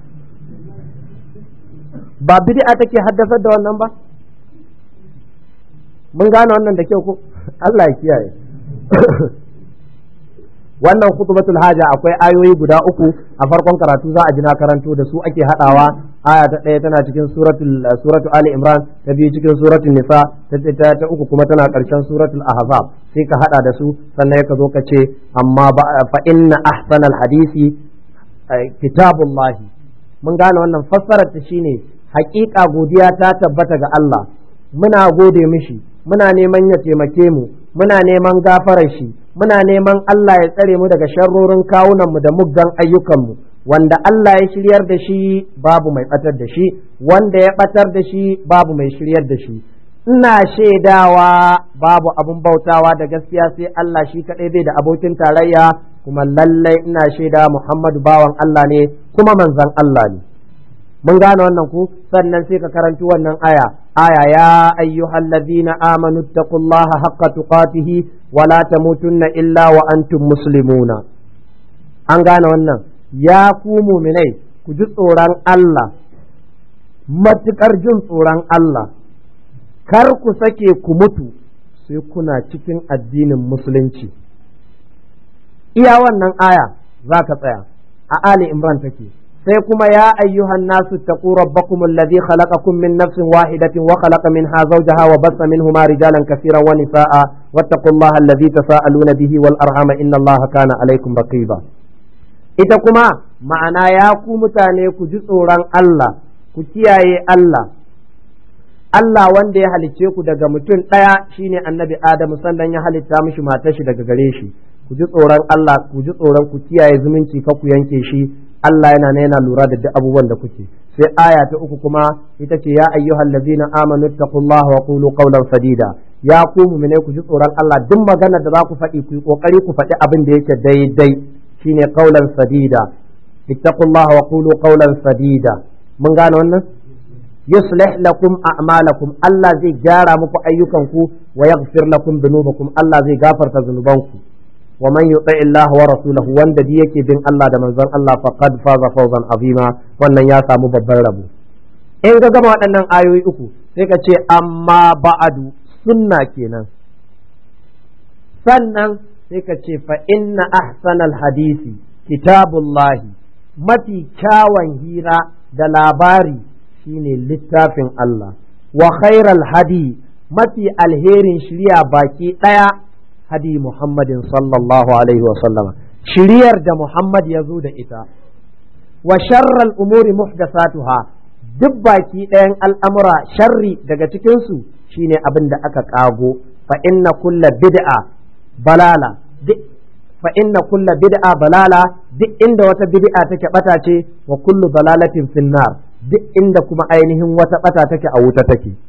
ba bid'a take haddasar da wannan ba mun gane wannan da kyau ko Allah ya kiyaye wannan khutbatul haja akwai ayoyi guda uku a farkon karatu za a ji na karanto da su ake hadawa aya ta ɗaya tana cikin suratul suratul ali imran ta biyu cikin suratul nisa ta ta uku kuma tana karshen suratul ahzab sai ka hada da su sannan ka zo ka ce amma fa inna ahsanal hadisi kitabullahi mun gane wannan fassarar ta shine haƙiƙa godiya ta tabbata ga Allah muna gode mishi muna neman ya taimake mu muna neman gafarar shi muna neman Allah ya tsare mu daga sharrorin kawunanmu da muggan ayyukanmu wanda Allah ya shiryar da shi babu mai batar da shi wanda ya batar da shi babu mai shiryar da shi ina shaidawa babu abun bautawa da gaskiya sai Allah shi kadai bai da abokin tarayya kuma lallai ina shaida Muhammadu bawan Allah ne kuma manzon Allah ne mun gane wannan ku sannan sai ka karanci wannan aya aya ya ayyuhal ladina amanu taqullaha haqqa tuqatihi wa la tamutunna illa wa antum muslimuna an gane wannan ya ku mu'minai ku ji tsoron Allah matukar jin tsoron Allah kar ku sake ku mutu sai kuna cikin addinin musulunci iya wannan aya zaka tsaya a Ali Imran take sai kuma ya ayyuhan nasu taqu rabbakum alladhi khalaqakum min nafsin wahidatin wa khalaqa minha zawjaha wa bassa minhuma rijalan kaseeran wa nisaa'a wattaqullaha alladhi tasaaluna bihi wal arhama innallaha kana alaykum raqiba ita kuma ma'ana ya ku mutane ku ji tsoron Allah ku kiyaye Allah Allah wanda ya halicce ku daga mutum ɗaya shine annabi Adamu sannan ya halitta mishi matar shi daga gare shi ku ji tsoron Allah ku ji tsoron ku kiyaye zumunci ka ku yanke shi Allah yana yana lura da duk abubuwan da kuke sai aya ta uku kuma ita ce ya ayyuhal ladzina amanu taqullaha wa qulu qawlan sadida ya ku mu'mine ku ji tsoron Allah duk magana da za ku faɗi ku yi kokari ku faɗi abin da yake daidai shine qawlan sadida ittaqullaha wa qulu qawlan sadida mun gane wannan yuslih lakum a'malakum Allah zai gyara muku ayyukanku wa yaghfir lakum dhunubakum Allah zai gafarta zunubanku wa man yuti Allah wa rasulahu wanda bi yake bin Allah da manzon Allah faqad faza fawzan azima wannan ya samu babban rabo in ga gama waɗannan ayoyi uku sai ka ce amma ba'adu sunna kenan sannan sai ka ce fa inna ahsanal hadisi kitabullahi mafi kyawun hira da labari shine littafin Allah wa khairal hadi mafi alherin shiriya baki ɗaya hadi Muhammadin sallallahu alaihi wa sallama shiriyar da Muhammad ya zo da ita wa sharral umuri muhdathatuha duk baki ɗayan al'amura sharri daga cikinsu shine abin da aka ƙago fa inna kulla bid'a balala fa inna kulla bid'a balala duk inda wata bid'a take bata ce wa kullu balalatin finnar duk inda kuma ainihin wata bata take a wuta take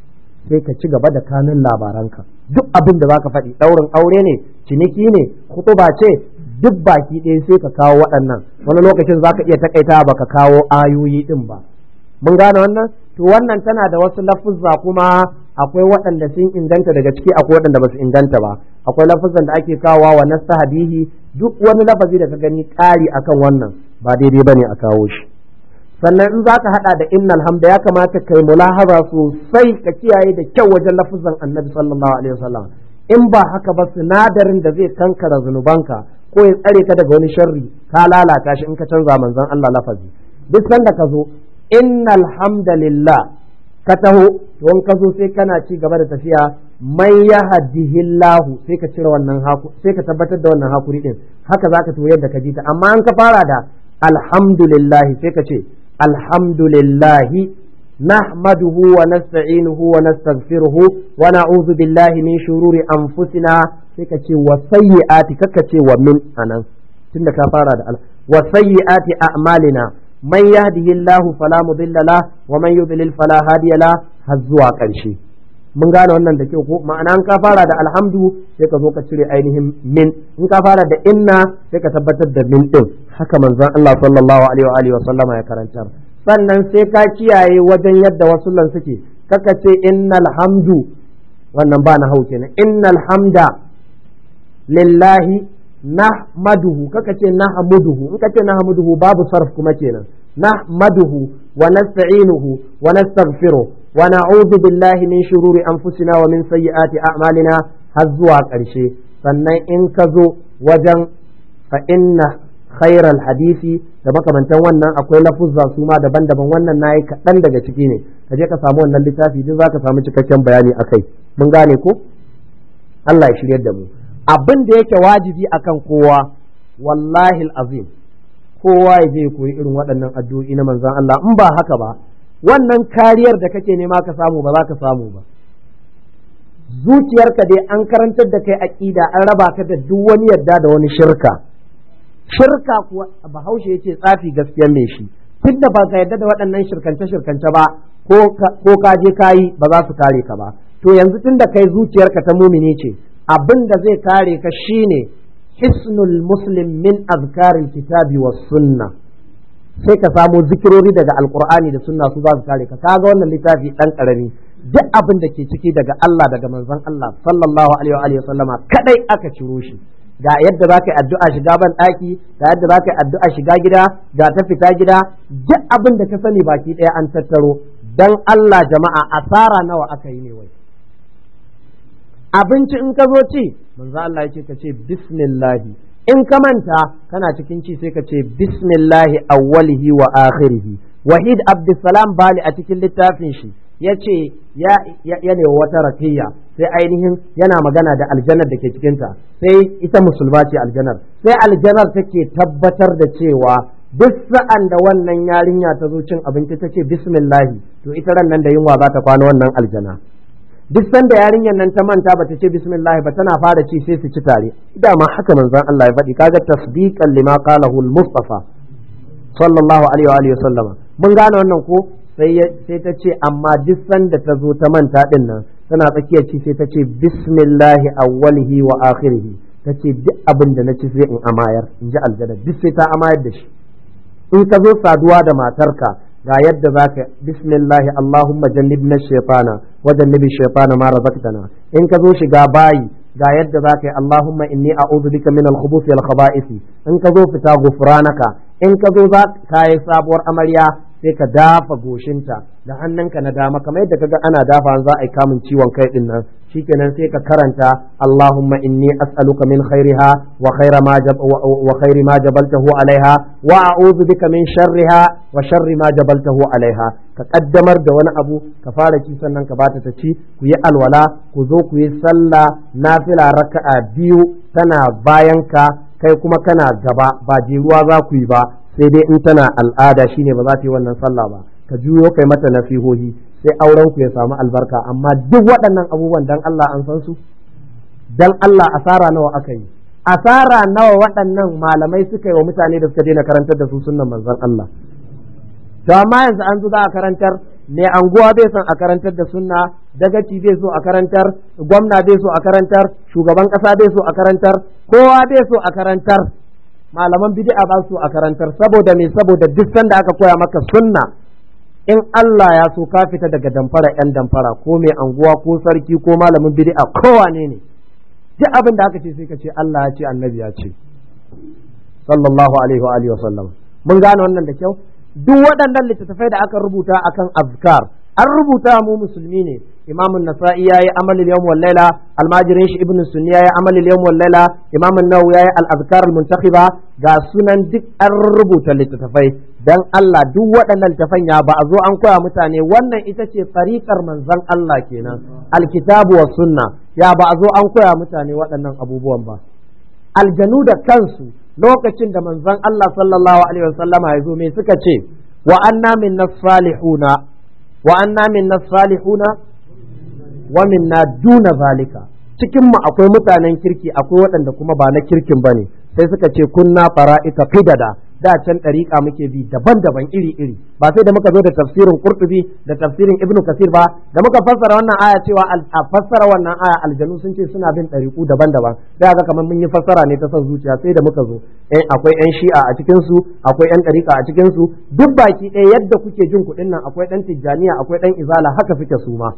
sai ka ci gaba da kanun labaranka. Duk abin da zaka faɗi, ɗaurin aure ne, ciniki ne, khutuba ce, duk baki ɗaya sai ka kawo waɗannan. Wani lokacin zaka iya takaita baka kawo ayoyi din ba. Mun gane wannan? To wannan tana da wasu lafuzza kuma akwai waɗanda sun inganta daga ciki, akwai waɗanda ba su inganta ba. Akwai lafuzzan da ake kawowa wa nastahdihi, duk wani lafazi da ka gani ƙari akan wannan ba daidai bane a kawo shi. Sannan in zaka hada da innal hamda ya kamata kai mulahaza sosai ka kiyaye da kyau wajen lafuzzan Annabi sallallahu alaihi wasallam. In ba haka ba sinadarin da zai kankara zunubanka ko ya tsare ka daga wani sharri ka lalata shi in ka canza manzon Allah lafazi. Duk sanda ka zo innal hamdalillah ka taho to in ka zo sai kana ci gaba da tafiya man yahdihillahu sai ka cire wannan haku sai ka tabbatar da wannan hakuri din haka zaka to yadda ka ji ta. Amma an ka fara da alhamdulillah sai ka ce alhamdulillahi nahmaduhu wa nasta'inuhu wa nastaghfiruhu wa na'udhu billahi min shururi anfusina sai ka ce wa sayyi'ati kaka ce wa min anan tunda ka fara da wa sayyi'ati a'malina man yahdihillahu fala mudilla la wa man yudlil fala hadiya la har zuwa ƙarshe. Mun gane wannan da kyau ko ma'ana in ka fara da alhamdu sai ka zo ka cire ainihin min, in ka fara da inna sai ka tabbatar da min din. Haka manzon Allah sallallahu alaihi wa alihi wa sallama ya karantar. Sannan sai ka kiyaye wajen yadda wasu lan suke kaka ce innal hamdu wannan ba na hau kenan innal hamda lillahi nahmaduhu kaka ce nahmaduhu in ka ce nahmaduhu babu sarf kuma kenan nahmaduhu wa nasta'inuhu wa nastaghfiruh wa na'udhu billahi min shururi anfusina wa min sayyiati a'malina har zuwa ƙarshe. Sannan in ka zo wajen fa inna khairal hadisi da makamantan wannan akwai lafuzza su ma daban-daban wannan nayi kaɗan daga ciki ne ka je ka samu wannan littafi duk zaka samu cikakken bayani akai. Mun gane ko? Allah ya shiryar da mu. Abin da yake wajibi akan kowa wallahi azim kowa ya je koyi irin waɗannan addu'o'i na manzon Allah in ba haka ba wannan kariyar da kake nema ka samu ba za ka samu ba. Zuciyarka dai an karantar da kai aqida an raba ka da duk wani yadda da wani shirka. Shirka kuwa Bahaushe yace tsafi gaskiyar me shi tunda ba ka yadda da waɗannan shirkance shirkance ba ko ka je kayi ba za su kare ka ba. To yanzu tunda kai zuciyarka ta mumini ce abin da zai kare ka shine hisnul muslim min azkaril kitabi was sunna sai ka samu zikirori daga alqur'ani da sunna su za su kare ka. Kaga wannan littafi dan karami duk abin da ke ciki daga Allah daga manzon Allah sallallahu alaihi wa sallama kadai aka ciro shi. Ga yadda za ka yi addu'a shiga ban ɗaki, ga yadda za ka yi addu'a shiga gida, ga ta fita gida, duk abin da ka sani baki ɗaya an tattaro don Allah jama'a asara nawa aka yi ne wai. Abinci in ka zo ci, manzo Allah ya ce ka ce bismillahi, in ka manta kana cikin ci sai ka ce bismillahi awwalihi wa akhirihi. Wahid Abdulsalam Bali a cikin littafin shi ya ce ya ne wata rakiya sai ainihin yana magana da aljanar da ke cikinta sai ita musulma ce aljanar sai aljanar take tabbatar da cewa duk sa'an da wannan yarinya ta zo cin abinci ta ce bismillahi to ita ran nan da yunwa za ta kwana wannan aljana. Duk sanda yarinyar nan ta manta ba ta ce bismillahi ba tana fara ci sai su ci tare. Dama haka manzon Allah ya faɗi kaga tasdiqan lima qalahu al-Mustafa sallallahu alaihi wa alihi wa sallama. Mun gane wannan ko sai ta ce amma duk sanda ta zo ta manta din nan tana tsakiyar ci sai ta ce bismillahi awwalihi wa akhirihi ta ce duk abin da na ci sai in amayar in ji aljanna duk sai ta amayar da shi. In ka zo saduwa da matarka ga yadda za ka bismillahi allahumma jannibna shaytana wa jannibi shaytana ma razaqtana. In ka zo shiga bayi ga yadda za ka yi allahumma inni a'udhu bika min al-khubuthi wal khaba'ith. In ka zo fita gufranaka in ka zo za ka yi sabuwar amarya sai ka dafa goshinta da hannunka na dama kamar yadda kaga ana dafa za a yi kamun ciwon kai din nan shikenan sai ka karanta Allahumma inni as'aluka min khairiha wa khaira ma jab wa khairi ma jabaltahu alaiha wa a'udhu bika min sharriha wa sharri ma jabaltahu alaiha. Ka kaddamar da wani abu ka fara ci sannan ka bata ta ci ku yi alwala ku zo ku yi sallah nafila raka'a biyu tana bayan ka kai kuma kana gaba ba jeruwa za ku yi ba sai dai in tana al'ada shine ba za ta yi wannan sallah ba ka juyo kai mata nasihohi sai auren ku ya samu albarka. Amma duk waɗannan abubuwan dan Allah an san su dan Allah asara nawa aka yi asara nawa waɗannan malamai suka yi wa mutane da suka daina karantar da su sunnan manzon Allah. To amma yanzu an zo za a karantar mai anguwa bai son a karantar da sunna, dagaci bai so a karantar, gwamna bai so a karantar, shugaban ƙasa bai so a karantar, kowa bai so a karantar, malaman bid'a ba su a karantar, saboda me saboda duk sanda aka koya maka sunna, in Allah ya so ka fita daga damfara yan damfara ko mai anguwa ko sarki ko malamin bid'a kowane ne duk abin da aka ce sai ka ce Allah ya ce annabi ya ce sallallahu alaihi wa alihi wa sallam. Mun gane wannan da kyau. Duk waɗannan littattafai da aka rubuta akan azkar an rubuta mu musulmi ne. Imam an-Nasa'i yayi amalul yawm wal laila, almajirin shi Ibn Sunni yayi amalul yawm wal laila, Imam an-Nawawi yayi al-azkar al-muntakhiba, ga sunan duk an rubuta littattafai. Dan Allah duk waɗannan littattafan ya ba a zo an koya mutane wannan ita ce tsarikar manzon Allah kenan, alkitabu was sunna, ya ba a zo an koya mutane waɗannan abubuwan ba. Aljanu da kansu lokacin da manzon Allah sallallahu alaihi wasallama ya zo me suka ce wa anna minna salihuna wa anna minna salihuna wa minna duna zalika, cikin mu akwai mutanen kirki akwai waɗanda kuma ba na kirkin bane, sai suka ce kunna fara'ika qidada, da can ɗariƙa muke bi daban-daban iri-iri, ba sai da muka zo da tafsirin Qurtubi da tafsirin Ibn Kathir ba, da muka fassara wannan aya cewa a fassara wannan aya aljanu sun ce suna bin ɗariƙu daban-daban, sai ga kamar mun yi fassara ne ta son zuciya, sai da muka zo eh akwai ƴan Shi'a a cikin su, akwai ƴan ɗariƙa a cikin su, duk baki ɗaya yadda kuke jin kuɗin nan akwai ɗan Tijjaniya akwai ɗan Izala, haka suke su ma.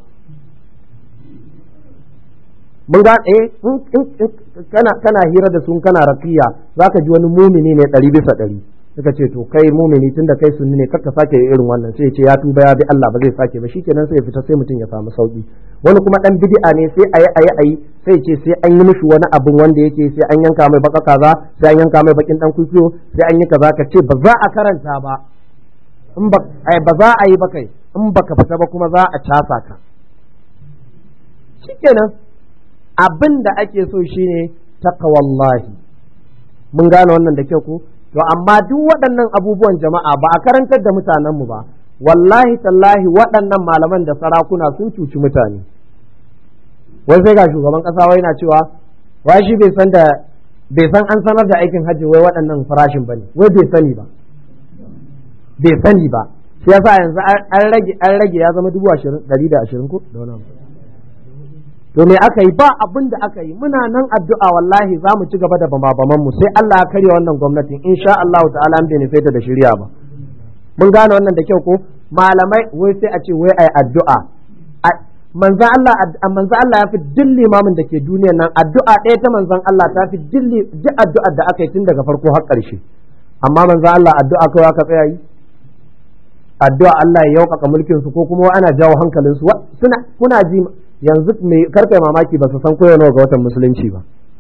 Mun ga eh kana kana hira da sun kana rakiya zaka ji wani mumini ne ɗari bisa ɗari, suka ce to kai mumini tunda kai sunni ne kakka sake irin wannan, sai ya ce ya tuba ya bi Allah ba zai sake ba, shikenan sai ya fita sai mutum ya samu sauki. Wani kuma dan bid'a ne sai ayi ayi ayi sai ce sai an yi mishi wani abin wanda yake sai an yanka mai baka kaza, sai an yanka mai bakin dan kukiyo, sai an yi kaza, ka ce ba za a karanta ba, in ba ai ba za a yi ba kai, in baka fita ba kuma za a casa ka. Shikenan abin da ake so shine taqwallahi. Mun gane wannan da kyau ko? To amma duk waɗannan abubuwan jama'a ba a karantar da mutanenmu ba, wallahi tallahi waɗannan malaman da sarakuna sun cuci mutane. Wai sai ga shugaban ƙasa wai na cewa wai shi bai san da bai san an sanar da aikin hajji wai waɗannan farashin bane, wai bai sani ba bai sani ba shi yasa yanzu an rage an rage ya zama dubu ashirin ɗari da ashirin ko da wani. To me aka yi? Ba abin da aka yi. Muna nan addu'a wallahi za mu ci gaba da bama-baman mu sai Allah ya karya wannan gwamnatin insha Allah ta'ala an benefita da shirya ba. Mun gane wannan da kyau ko? Malamai wai sai a ce wai ai addu'a. Manzon Allah manzon Allah ya fi duk limamin da ke duniyar nan, addu'a ɗaya ta manzon Allah ta fi duk addu'ar da aka yi tun daga farko har ƙarshe. Amma manzon Allah addu'a kawai aka tsaya yi. Addu'a Allah ya yaukaka mulkin su ko kuma ana jawo hankalin su. Suna kuna ji yanzu mai karkai mamaki ba su san koyarwa ga watan musulunci ba,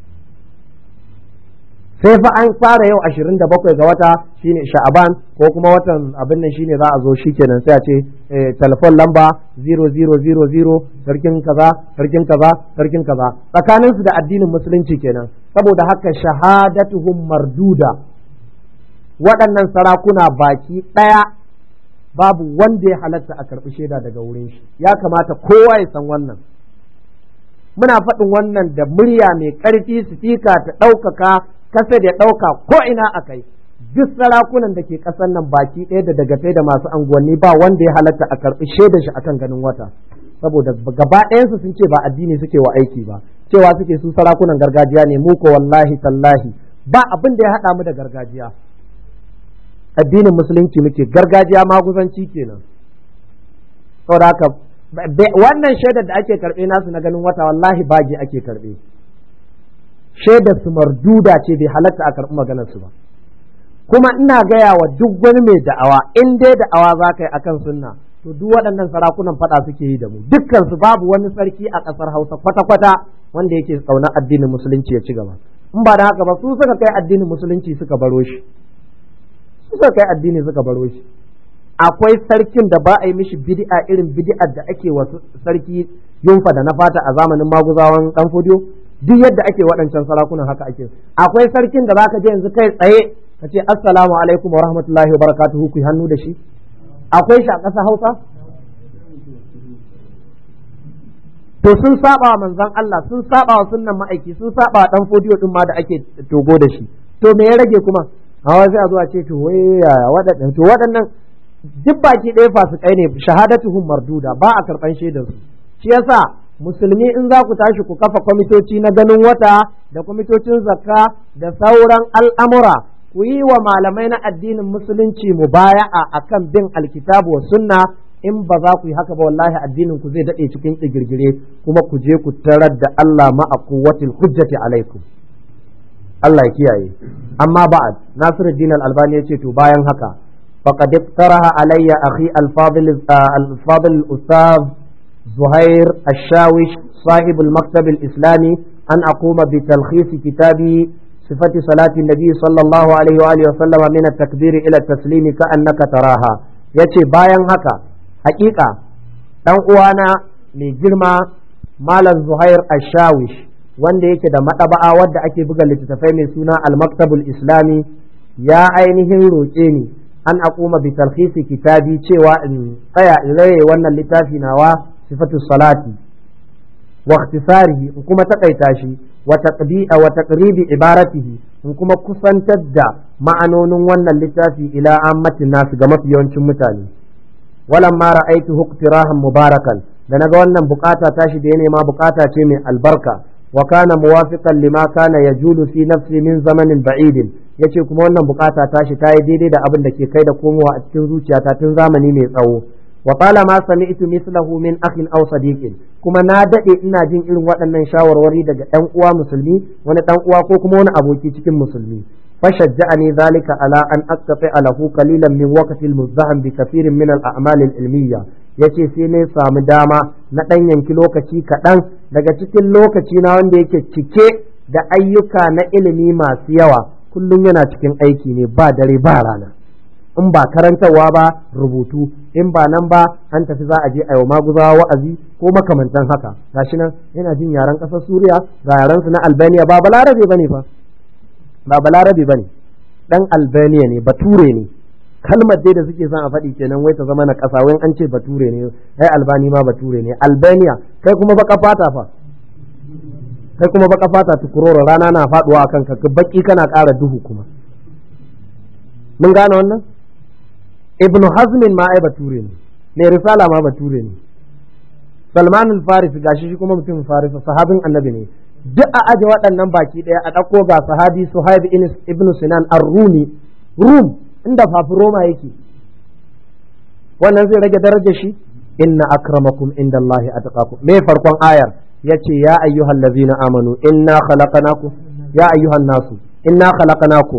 sai fa an fara yau ashirin da bakwai ga wata shine sha'aban ko kuma watan abin nan shine za a zo shikenan sai a ce telefon lamba zero zero zero zero sarkin kaza sarkin kaza sarkin kaza, tsakanin su da addinin musulunci kenan. Saboda haka shahadatuhum marduda, waɗannan sarakuna baki ɗaya babu wanda ya halatta a karɓi shaida daga wurin shi, ya kamata kowa ya san wannan. Muna faɗin wannan da murya mai ƙarfi, sifika ta ɗaukaka, kasa da ɗauka ko ina a kai. Duk sarakunan da ke ƙasar nan baki ɗaya da dagatai da masu anguwanni ba wanda ya halatta a karɓi shaidar shi akan ganin wata, saboda gaba ɗayansu sun ce ba addini suke wa aiki ba, cewa suke su sarakunan gargajiya ne. Mu ko wallahi tallahi ba abin da ya haɗa mu da gargajiya, addinin musulunci muke, gargajiya maguzanci kenan. Saboda haka wannan shaidar da ake karɓe nasu na ganin wata wallahi bagi ake karɓe, shaidar su marduda ce, bai halatta a karɓi maganar su ba. Kuma ina gaya wa duk wani mai da'awa, in dai da'awa za ka yi akan sunna, to duk waɗannan sarakunan faɗa suke yi da mu, dukkan su babu wani sarki a ƙasar Hausa kwata-kwata wanda yake tsaunar addinin musulunci ya ci gaba. In ba da haka ba su suka kai addinin musulunci suka baro shi. suka kai addini suka baro shi. Akwai sarkin da ba a yi mishi bid'a irin bid'ar da ake wa sarki yunfa da na fata a zamanin maguzawan dan fodiyo, duk yadda ake waɗancan sarakunan haka ake. Akwai sarkin da zaka je yanzu kai tsaye ka ce assalamu alaikum wa rahmatullahi wa barakatuhu ku hannu da shi. Akwai shi a ƙasar Hausa? To sun saba wa manzon Allah, sun saba wa sunnan ma'aiki, sun saba wa dan fodiyo din ma da ake togo da shi. To me ya rage kuma? Hawa sai a zuwa ce to wai waɗannan to waɗannan duk baki ɗaya fasikai ne, shahadatuhum marduda, ba a karɓan shaidar su. Shi yasa musulmi in za ku tashi ku kafa kwamitoci na ganin wata da kwamitocin zakka da sauran al'amura, ku yi wa malamai na addinin musulunci mubaya'a akan bin alkitabu wa sunna. In ba za ku yi haka ba wallahi addinin ku zai daɗe cikin ƙirgire kuma ku je ku tarar da Allah ma'a quwwatil hujjati alaikum. Allah ya kiyaye. Amma ba'ad, Nasiruddin Al-Albani yace to bayan haka faqad iqtaraha alayya akhi al-fadil al-fadil al-ustaz Zuhair Ash-Shawish صاحب المكتب الإسلامي أن أقوم بتلخيص كتاب صفة صلاة النبي صلى الله عليه وآله وسلم من التكبير إلى التسليم كأنك تراها. yace bayan haka hakika dan uwana mai girma Malam Zuhair Ash-Shawish wanda yake da madaba'a wadda ake buga littattafai mai suna Al-Maktabul Islami ya ainihin roƙe ni an aquma bi talkhisi kitabi cewa in tsaya in raye wannan littafi nawa sifatu salati wa ikhtisarihi in kuma takaita shi wa taqbi'a wa taqribi ibaratihi in kuma kusantar da ma'anonin wannan littafi ila ammatin nasu ga mafi yawancin mutane. walamma ra'aytuhu iqtirahan mubarakan, da naga wannan bukata tashi da ya nema bukata ce mai albarka, wa kana muwafiqan lima kana yajulu fi nafsi min zamanin ba'idin, yace kuma wannan bukata tashi ta yi daidai da abin da ke kai da komowa a cikin zuciyata tun zamani mai tsawo. wa talama sami'tu mithlahu min akhin aw sadiqin, kuma na dade ina jin irin waɗannan shawarwari daga ɗan uwa musulmi, wani ɗan uwa ko kuma wani aboki cikin musulmi. فشجعني ذلك على أن أستطيع له قليلا من وقت المزدحم بكثير من الأعمال العلمية. yace sai ne samu dama na ɗan yanki lokaci kaɗan daga cikin lokaci na wanda yake cike da ayyuka na ilimi masu yawa, kullum yana cikin aiki ne ba dare ba rana, in ba karantarwa ba rubutu, in ba nan ba an tafi za a je a yi maguzawa wa'azi ko makamantan haka. Gashi nan yana jin yaren ƙasar Suriya, ga yaren su na Albania, ba balarabe bane fa ba balarabe bane, dan Albania ne, bature ne. Kalmar dai da suke son a faɗi kenan wai ta zama na ƙasa, wai an ce bature ne, ai Albani ma bature ne. Albania, kai kuma baka fata fa, kai kuma baka fata tukuroro, rana na faɗuwa akan ka, baki kana ƙara duhu kuma. Mun gane wannan? Ibn Hazmin ma ai bature ne, mai risala ma bature ne. Salman al-Farisi gashi shi kuma mutum Farisa, sahabin annabi ne. Duk a aje waɗannan baki ɗaya a ɗauko ga sahabi Suhaib ibn Sinan ar-Rumi, Rum inda fafi Roma yake, wannan zai rage darajar shi. Inna akramakum indallahi atqakum, me farkon ayar yace ya ayyuhal ladzina amanu inna khalaqnakum ya ayyuhan nasu inna khalaqnakum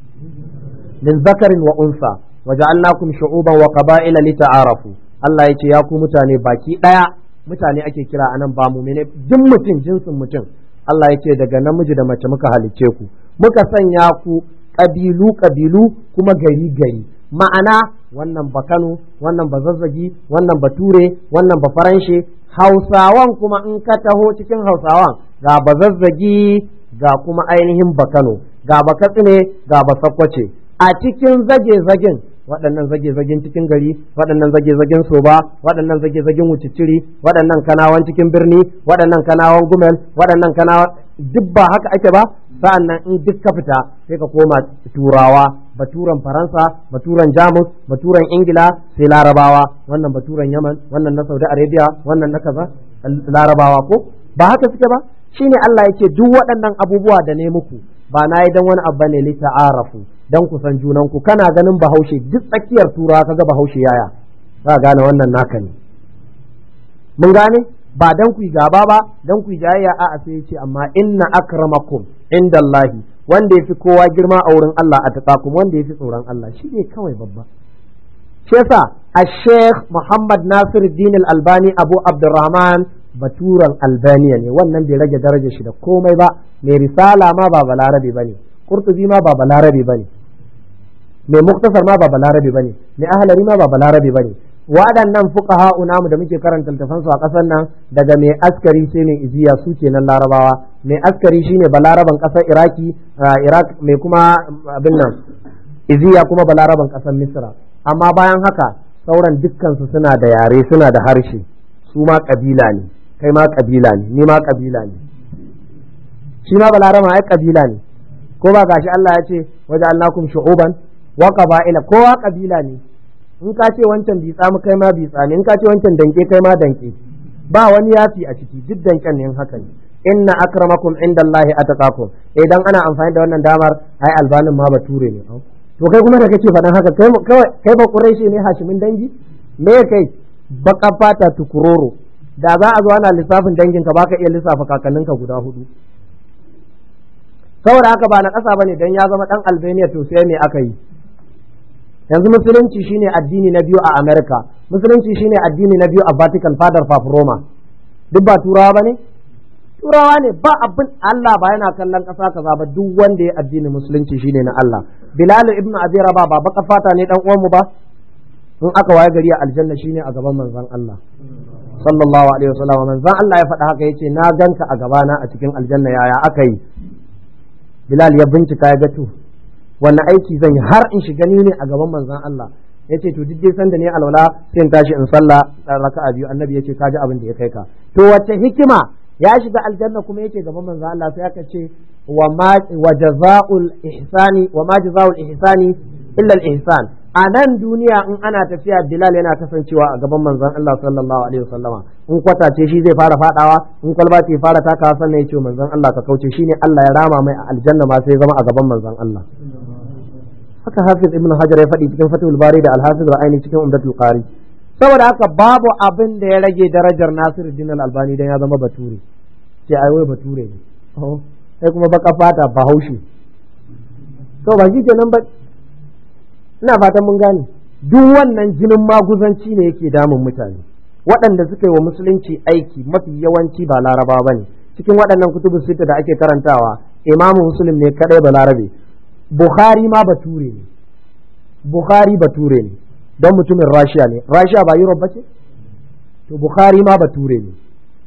min zakarin wa unsa waja'alnakum shu'uban wa qaba'ila lita'arafu. Allah yace ya ku mutane baki ɗaya, mutane ake kira anan ba mu'mine, duk mutum jinsin mutum. Allah ya ce daga namiji da mace muka halicce ku, muka sanya ku ƙabilu ƙabilu kuma gari gari, ma'ana wannan ba Kano, wannan ba Zazzagi, wannan ba Ture, wannan ba Faranshe. Hausawan kuma in ka taho cikin Hausawan ga ba Zazzagi, ga kuma ainihin ba Kano, ga ba Katsine, ga ba Sakkwace. A cikin zage-zagen waɗannan zage-zagen cikin gari, waɗannan zage-zagen soba, waɗannan zage-zagen wuciciri, waɗannan kanawan cikin birni, waɗannan kanawan gumel, waɗannan kanawan, duk ba haka ake ba. Sa'an nan in duk ka fita sai ka koma turawa, baturan Faransa, baturan Jamus, baturan Ingila, sai Larabawa, wannan baturan Yaman, wannan na Saudi Arabia, wannan na kaza Larabawa, ko ba haka suke ba? Shine Allah yake duk waɗannan abubuwa da ne muku ba na yi dan wani abu ne li ta'arafu, dan ku san junanku. Kana ganin Bahaushe duk tsakiyar Turawa kaga Bahaushe yaya, za ka gane wannan naka ne. Mun gane, ba dan ku gaba ba, dan ku jayayya, a'a sai yace amma inna akramakum indallahi, wanda yafi kowa girma a wurin Allah a taqakum, wanda yafi tsoron Allah shi ne kawai babba. Shi yasa Sheikh Muhammad Nasiruddin Al-Albani Abu Abdurrahman baturan Albania ne, wannan bai rage darajar shi da komai ba. Mai risala ma ba balarabe bane, Qurtubi ma ba balarabe bane, mai muktasar ma ba balarabe bane, mai ahlari ma ba balarabe bane. Waɗannan fuqaha namu da muke karanta littafan su a ƙasar nan, daga mai askari sai mai iziya, su kenan Larabawa. Mai askari shine balaraban ƙasar Iraki, Iraq, mai kuma abin nan iziya kuma balaraban ƙasar Misra. Amma bayan haka sauran dukkan su suna da yare, suna da harshe, su ma kabila ne, kai ma kabila ne, ni ma kabila ne, shi ma balarama ai kabila ne, ko ba gashi Allah ya ce waja'alnakum shu'uban wa qaba'ila, kowa kabila ne. in ka ce wancan bi tsamu kai ma bi tsami, in ka ce wancan danke kai ma danke, ba wani yafi a ciki, duk danken ne haka ne. Inna akramakum indallahi ataqakum. Idan ana amfani da wannan damar ai albanin ma bature ne. To kai kuma da kake faɗan haka kai kai ba Quraishi ne Hashimin dangi? Me kai baka fata tukuroro. Da za a zo ana lissafin dangin ka baka iya lissafa kakanninka guda hudu. Saboda haka ba na ƙasa bane dan ya zama dan Albania to sai me aka yi? Yanzu musulunci shine addini na biyu a America, musulunci shine addini na biyu a Vatican, fadar Papa Roma. Duk ba turawa bane? Turawa ne, ba abin Allah ba yana kallon ƙasa kaza ba, duk wanda ya addini musulunci shine na Allah. Bilal ibn Abi Rabah ba baka fata ne dan uwanmu ba? In aka waye gari a aljanna shine a gaban manzon Allah sallallahu alaihi wasallam. Manzon Allah ya faɗa haka yace na ganka a gabana a cikin aljanna, yaya aka yi? Bilal ya bincika ya ga to wannan aiki zan yi har in shiga ni ne a gaban manzon Allah. Yace to duk dai sanda ne alwala sai in tashi in sallah raka'a biyu. Annabi yace kaji abin da ya kai ka. To wace hikima? Ya shiga aljanna kuma yake gaban manzo Allah sai aka ce wa ma wa jazaa'ul ihsani wa ma jazaa'ul ihsani illa al ihsan. A nan duniya in ana tafiya Bilal yana kasancewa a gaban manzon Allah sallallahu alaihi wasallama, in kwata ce shi zai fara fadawa, in kwalba ce fara takawa, sannan ya ce manzon Allah ka kauce, shine Allah ya rama mai a aljanna ma sai zama a gaban manzon Allah. Haka Hafiz Ibn Hajar ya faɗi cikin Fathul Bari da Al-Hafiz Ra'ayni cikin Umdatul Qari. Saboda haka babu abin da ya rage darajar Nasiruddin Al-Albani dan ya zama bature. Sai ai wai bature ne. Oh, sai kuma baka fata Bahaushe. To ba shi kenan ba. Ina fatan mun gane. Duk wannan jinin maguzanci ne yake damun mutane. Waɗanda suka yi wa musulunci aiki mafi yawanci ba Laraba bane. Cikin waɗannan kutubu sita da ake karantawa, Imam Muslim ne kadai ba Larabe. Bukhari ma bature ne. Bukhari bature ne. Don mutumin Rashiya ne. Rashiya ba Europe bace? To Bukhari ma bature ne.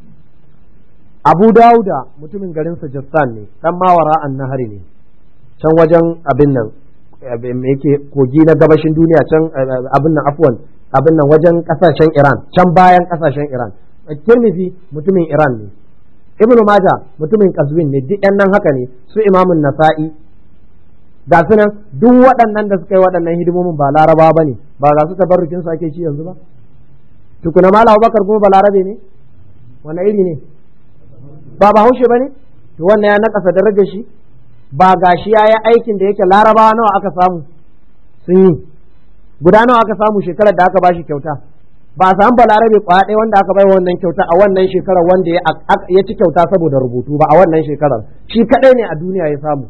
Abu Dawuda mutumin garin Sajastan ne, dan mawara an nahari ne. Can wajen abin nan yake kogi na gabashin duniya, can abin nan afwan abin nan wajen kasashen Iran, can bayan kasashen Iran. Tirmidhi mutumin Iran ne. Ibn Majah mutumin Qazwin ne, duk ɗan nan haka ne. Su Imamun Nasa'i ga su nan duk waɗannan da suka yi waɗannan hidimomin ba Laraba ba ne, ba ga su tabarrukin su ake ci yanzu ba. Tukuna Malam Abubakar kuma ba Larabe ne? Wani iri ne? Ba Bahaushe ba ne? To wannan ya nakasa darajar shi? Ba gashi ya yi aikin da yake Larabawa nawa aka samu sun yi, guda nawa aka samu shekarar da aka ba shi kyauta? Ba a samu Balarabe kwaya ɗaya wanda aka bai wannan kyauta a wannan shekarar wanda ya ci kyauta saboda rubutu ba a wannan shekarar, shi kaɗai ne a duniya ya samu.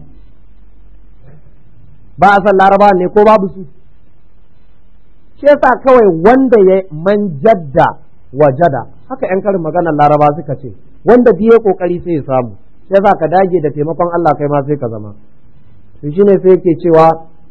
Ba a san Larabawa ne ko babu su? Shi yasa kawai wanda ya manjadda wajada, haka ‘yan karin maganar Laraba suka ce, wanda biye kokari sai ya samu. Sai za ka dage da taimakon Allah kai ma sai ka zama. To shi ne sai yake cewa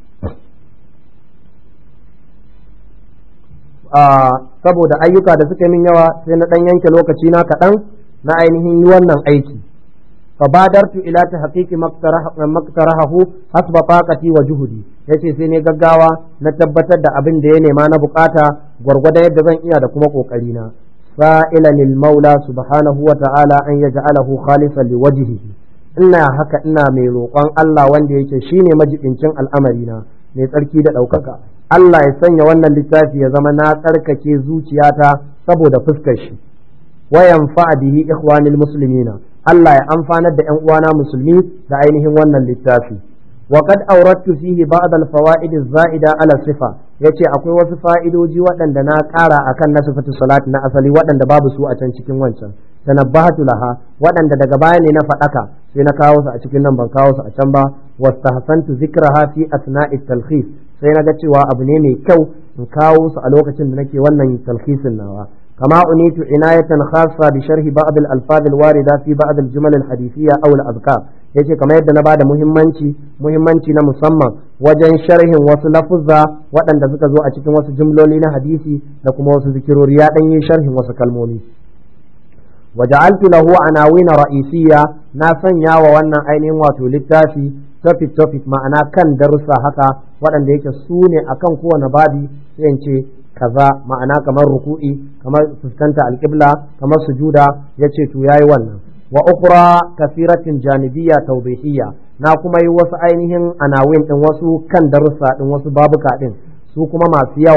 saboda ayyuka da suka min yawa sai na ɗan yanke lokaci na kaɗan na ainihin yi wannan aiki. fa badartu ila tahqiqi maktarahu hasba taqati wa juhudi, yace sai ne gaggawa na tabbatar da abin da ya nema na bukata gwargwada yadda zan iya da kuma kokari na. sa'ilan lil maula subhanahu wa ta'ala an yaj'alahu khalisan liwajhihi, ina haka ina mai roƙon Allah wanda yake shine majibincin al'amari na mai tsarki da ɗaukaka, Allah ya sanya wannan littafi ya zama na tsarkake zuciyata saboda fuskar shi, wa yanfa'a bihi ikhwanil muslimina, Allah ya amfanar da ƴan uwana musulmi da ainihin wannan littafi. wa qad awrattu fihi ba'd al-fawaid az-za'ida ala sifa, yace akwai wasu fa'idoji waɗanda na ƙara akan na sifatu salati na asali waɗanda babu su a can cikin wancan, tanabbahatu laha, waɗanda daga baya ne na faɗaka sai na kawo su a cikin nan ban kawo su a can ba. wastahsantu zikraha fi asna'i talkhis, sai na ga cewa abu ne mai kyau in kawo su a lokacin da nake wannan talkhisin nawa. كما أنيت عناية خاصة بشرح بعض الألفاظ الواردة في بعض الجمل الحديثية أو الأذكار، yace kamar yadda na bada muhimmanci muhimmanci na musamman wajen sharhin wasu lafuzza waɗanda suka zo a cikin wasu jumloli na hadisi da kuma wasu zikirori, ya ɗan yi sharhin wasu kalmomi. waja'altu lahu anawina ra'isiyya, na sanya wa wannan ainihin wato littafi topic topic ma'ana kan darussa haka waɗanda yake su ne akan kowane babi, sai in ce kaza ma'ana kamar ruku'i, kamar fuskanta alƙibla, kamar sujuda, yace to yayi wannan. wa ukhra kasiratin janibiyya tawdihiyya, na kuma yi wasu ainihin anawin din wasu kan darussa din wasu babuka din su kuma masu yawa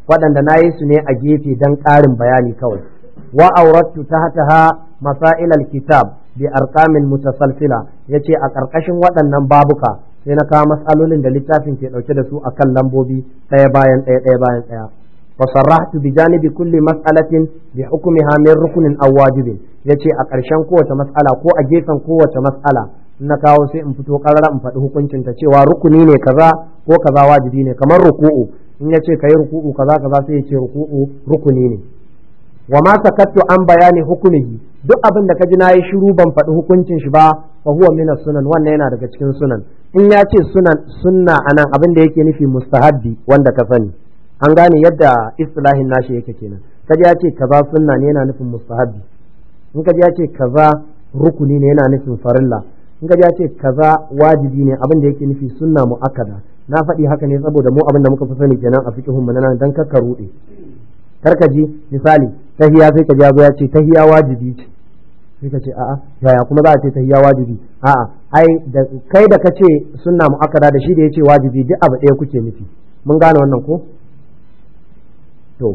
waɗanda na yi su ne a gefe don ƙarin bayani kawai. Wa aurattu tahtaha masail al-kitab bi arqamin mutasalsila, yace a ƙarƙashin waɗannan babuka sai na kawo matsalolin da littafin ke ɗauke da su akan lambobi ɗaya bayan ɗaya ɗaya bayan ɗaya. wa sarrahtu bi janibi kulli mas'alatin bi hukmiha min rukunin aw wajibin, yace a ƙarshen kowace mas'ala ko a gefen kowace mas'ala na kawo sai in fito ƙarara in faɗi hukuncin ta cewa rukuni ne kaza ko kaza wajibi ne. Kamar ruku'u, in yace kai ruku'u kaza kaza sai yace ruku'u rukuni ne. wa ma sakattu an bayani hukumihi, duk abin da kaji nayi shiru ban faɗi hukuncin shi ba fa huwa min sunan, wannan yana daga cikin sunan. In ya ce sunan sunna anan abin da yake nufi mustahabbi wanda ka sani, an gane yadda istilahin nashi yake kenan. Kaji ya ce kaza sunna ne yana nufin mustahabbi, in kaji ya ce kaza rukuni ne yana nufin farilla, in kaji ya ce kaza wajibi ne abin da yake nufi sunna muakkada. Na faɗi haka ne saboda mu abin da muka fi sani kenan a fiqhun mu nan, dan kakka rude. Karka ji misali tahiya sai ka ji ya ce tahiya wajibi ce, sai ka ce a'a yaya kuma za a ce tahiya wajibi? A'a ai da kai da kace sunna muakkada da shi da yace wajibi duk abu ɗaya kuke nufi. Mun gane wannan ko? To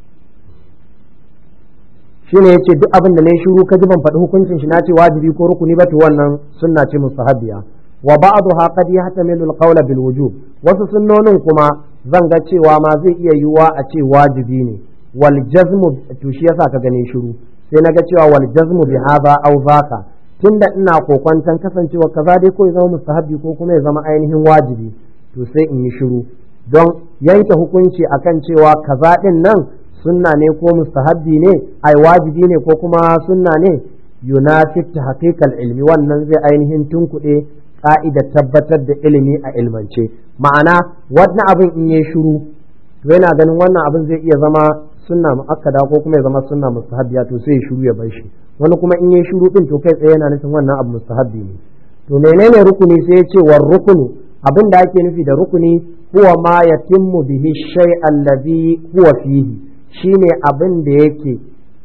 shine yace duk abin da nayi shiru ka ji ban faɗi hukuncin shi na ce wajibi ko rukuni ba to wannan sunna ce mustahabbiya. Wa ba'daha qad yahtamilu al-qawla bil wujub, wasu sunnonin kuma zan ga cewa ma zai iya yiwuwa a ce wajibi ne. Wal jazmu, to shi yasa ka gane shiru sai naga cewa wal jazmu bi hadha aw zaka, tunda ina kokwantan kasancewa kaza dai ko ya zama mustahabbi ko kuma ya zama ainihin wajibi, to sai in yi shiru don yanke hukunci akan cewa kaza din nan sunna ne ko mustahabbi ne, ai wajibi ne ko kuma sunna ne, yunafi tahqiqal ilmi, wannan zai ainihin tunkuɗe ka'ida tabbatar da ilimi a ilmance. Ma'ana wannan abin in yi shiru to yana ganin wannan abin zai iya zama sunna muakkada ko kuma ya zama sunna mustahabbiya, to sai ya shiru ya bar shi. Wani kuma in yi shiru din to kai tsaye yana nufin wannan abu mustahabbi ne. To menene rukuni? Sai ya ce war rukunu, abin da ake nufi da rukuni huwa ma yatimmu bihi shay allazi huwa fihi, shine abin da yake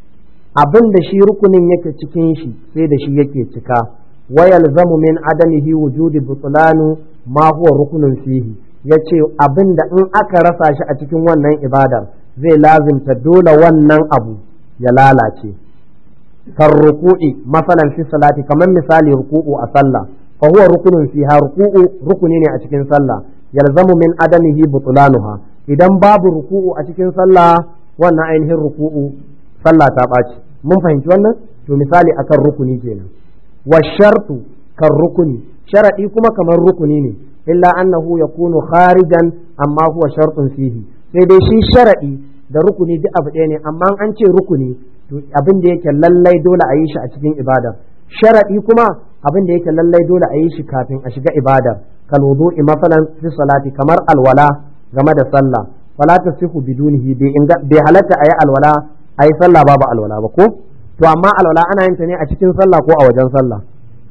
abin da shi rukunin yake cikin shi sai da shi yake cika. wa yalzamu min adamihi wujudi butlanu ma huwa rukunun fihi, yace abin da in aka rasa shi a cikin wannan ibadar zai lazimta dole wannan abu ya lalace. Kan ruku'i masalan fi salati, kamar misali ruku'u a sallah, fa huwa rukunun fiha, ruku'u rukuni ne a cikin sallah, yalzamu min adamihi butlanuha, idan babu ruku'u a cikin sallah wannan ainihin ruku'u sallah ta ɓaci. Mun fahimci wannan? To misali akan rukuni kenan. Wa shartu kan rukuni, sharadi kuma kamar rukuni ne, illa annahu yakunu kharijan amma huwa shartun fihi, sai dai shi sharadi da rukuni duk abu ɗaya ne, amma an ce rukuni to abin da yake lallai dole a yi shi a cikin ibada, sharadi kuma abin da yake lallai dole a yi shi kafin a shiga ibada. Kal wudu'i masalan fi salati, kamar alwala game da sallah, fala tasihu bidunihi, bai halatta ayi alwala ayi sallah babu alwala ba ko? To amma alwala ana yin ta ne a cikin sallah ko a wajen sallah?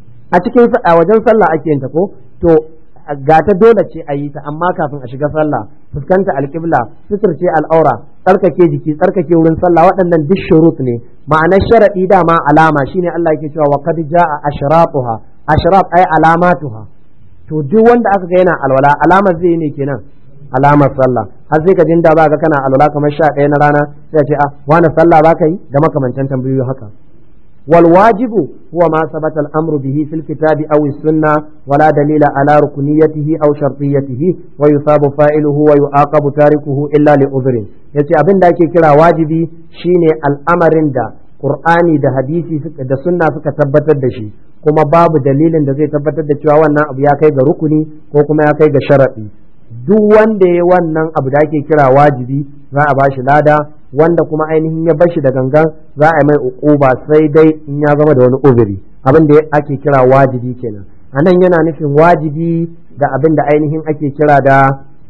A cikin a wajen sallah ake yin ta ko? To ga ta dole ce a yi ta, amma kafin a shiga sallah fuskanta alƙibla, suturce al'aura, tsarkake jiki, tsarkake wurin sallah, waɗannan duk shurut ne. Ma'anar sharaɗi dama alama, shine Allah yake cewa wa qad jaa ashratuha, ashraf ay alamatuha. To duk wanda aka ga yana alwala alamar zai ne kenan, alamar sallah. Har sai ka jin da ba ga kana alwala kamar sha ɗaya na rana sai ce a wani sallah ba ka yi, da makamantan tambayoyi haka. wal wajibu huwa ma sabata al-amru bihi fil kitabi aw as-sunnah wala dalila ala rukuniyatihi aw shartiyatihi wa yusabu fa'iluhu wa yu'aqabu tarikuhu illa li udhrin. Yace abin da ake kira wajibi shine al'amarin da Qur'ani da hadisi da sunna suka tabbatar da shi, kuma babu dalilin da zai tabbatar da cewa wannan abu ya kai ga rukuni ko kuma ya kai ga sharadi. Duk wanda ya wannan abu da ake kira wajibi za a bashi lada, wanda kuma ainihin ya bashi da gangan za a yi mai uquba, sai dai in ya zama da wani uzuri. Abin da ake kira wajibi kenan. Anan yana nufin wajibi da abin da ainihin ake kira da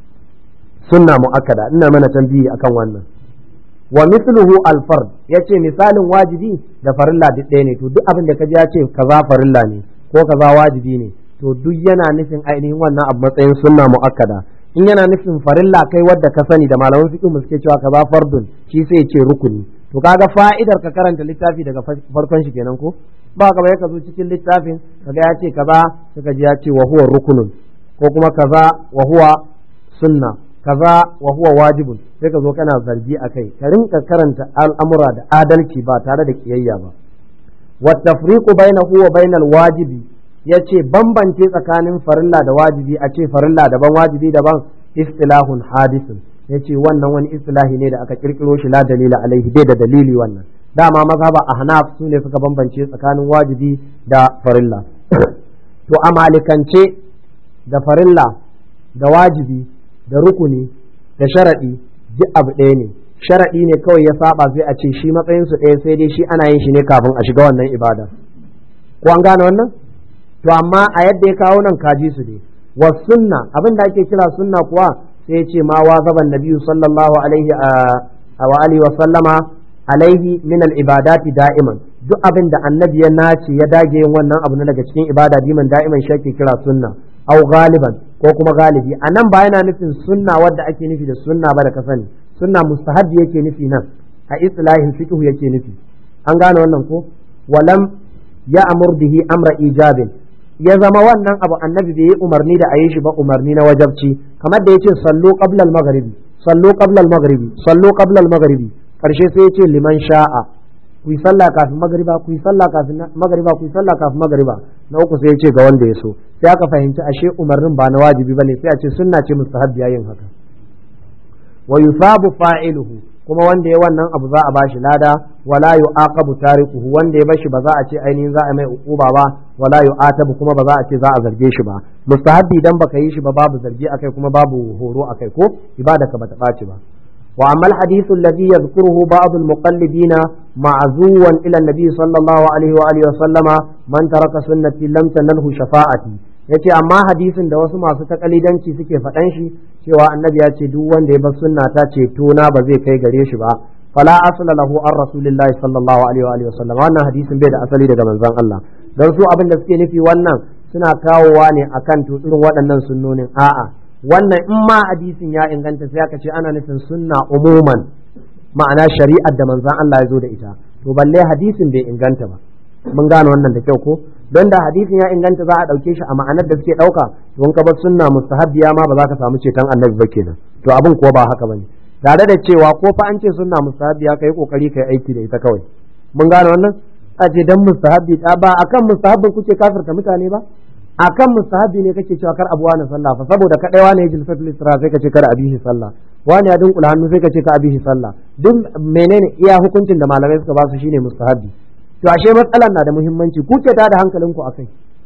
sunna muakkada. Ina mana tambayi akan wannan. Wa mithluhu al-fard, yace misalin wajibi da farilla duk ɗaya ne. To duk abin da kaji ya ce kaza farilla ne ko kaza wajibi ne, to duk yana nufin ainihin wannan abu matsayin sunna muakkada. In yana nufin farilla kai wadda ka sani da malaman fiqh mu suke cewa kaza fardun, shi sai ce rukuni. To kaga fa'idar ka karanta littafi daga farkon shi kenan ko? Ba ka bai ka zo cikin littafin kaga ya ce kaza, kaga ji ya ce wa huwa rukunun, ko kuma kaza wa huwa sunna, kaza wa huwa wajibun sai ka zo kana zargi akai ka rinka karanta al'amura da adalci ba tare da kiyayya ba wa tafriqu bainahu wa bainal wajibi yace bambance tsakanin farilla da wajibi a ce farilla daban wajibi daban istilahun hadisun yace wannan wani istilahi ne da aka kirkiro shi la dalila alaihi bai da dalili wannan dama mazhaba ahnaf su ne suka bambance tsakanin wajibi da farilla to a malikance da farilla da wajibi da rukuni da sharadi duk abu ɗaya ne sharadi ne kawai ya saba sai a ce shi matsayin su ɗaya sai dai shi ana yin shi ne kafin a shiga wannan ibada ko an gane wannan to amma a yadda ya kawo nan kaji su dai wa sunna abin da ake kira sunna kuwa sai ya ce ma wa zaban nabiyyu sallallahu alaihi wa alihi wa sallama alaihi min al ibadati da'iman duk abin da annabi ya nace ya dage yin wannan abu na daga cikin ibada diman da'iman shi ake kira sunna au galiban ko kuma galibi a nan ba yana nufin sunna wadda ake nufi da sunna ba da ka sani sunna mustahabbi yake nufi nan a islahin fiqh yake nufi an gane wannan ko walam ya amur bihi amra ijabin ya zama wannan abu annabi bai yi umarni da ayi shi ba umarni na wajabci kamar da yace sallu qabla al-maghribi sallu qabla al-maghribi sallu qabla al-maghribi karshe sai yace liman sha'a ku yi sallah kafin magriba ku yi sallah kafin magriba ku yi sallah kafin magriba na uku sai yace ga wanda ya so sai aka fahimci ashe umarnin ba na wajibi bane sai a ce sunna ce mustahabbi yin haka wa yusabu fa'iluhu kuma wanda ya wannan abu za a bashi lada wala yu'aqabu tarikuhu wanda ya bashi ba za a ce ainihin za a mai uquba ba wala yu'atabu kuma ba za a ce za a zarge shi ba mustahabbi dan baka yi shi ba babu zargi akai kuma babu horo akai ko ibada ka bata ɓaci ba wa amma alhadithu alladhi yadhkuruhu ba'd almuqallidina ma'zuwan ila an-nabi sallallahu alaihi wa alihi wa sallama man taraka sunnati lam tanalhu shafa'ati yace amma hadisin da wasu masu takalidanci suke faɗan shi cewa annabi ya ce duk wanda ya bar sunna ta ce tona ba zai kai gare shi ba fala asla lahu an rasulillahi sallallahu alaihi wa alihi wasallam wannan hadisin bai da asali daga manzon Allah dan su abin da suke nufi wannan suna kawowa ne akan to irin waɗannan sunnonin a'a wannan in ma hadisin ya inganta sai aka ce ana nufin sunna umuman ma'ana shari'ar da manzon Allah ya zo da ita to balle hadisin bai inganta ba mun gane wannan da kyau ko don da hadisin ya inganta za a ɗauke shi a ma'anar da suke ɗauka don ka bar sunna mustahabbiya ma ba za ka samu ceton annabi ba kenan to abin kuwa ba haka bane tare da cewa ko fa an ce sunna mustahabbiya kai kokari kai aiki da ita kawai mun gane wannan a ce dan mustahabbi ta ba akan mustahabbin kuke kafirta mutane ba akan mustahabbi ne kake cewa kar abuwa na sallah fa saboda kadai wani ya jilfatul isra sai ka ce kar abihi sallah wani ya dunkula hannu sai ka ce ka abihi sallah duk menene iya hukuncin da malamai suka ba su shine mustahabbi to ashe matsalar na da muhimmanci ku ce ta da hankalinku akai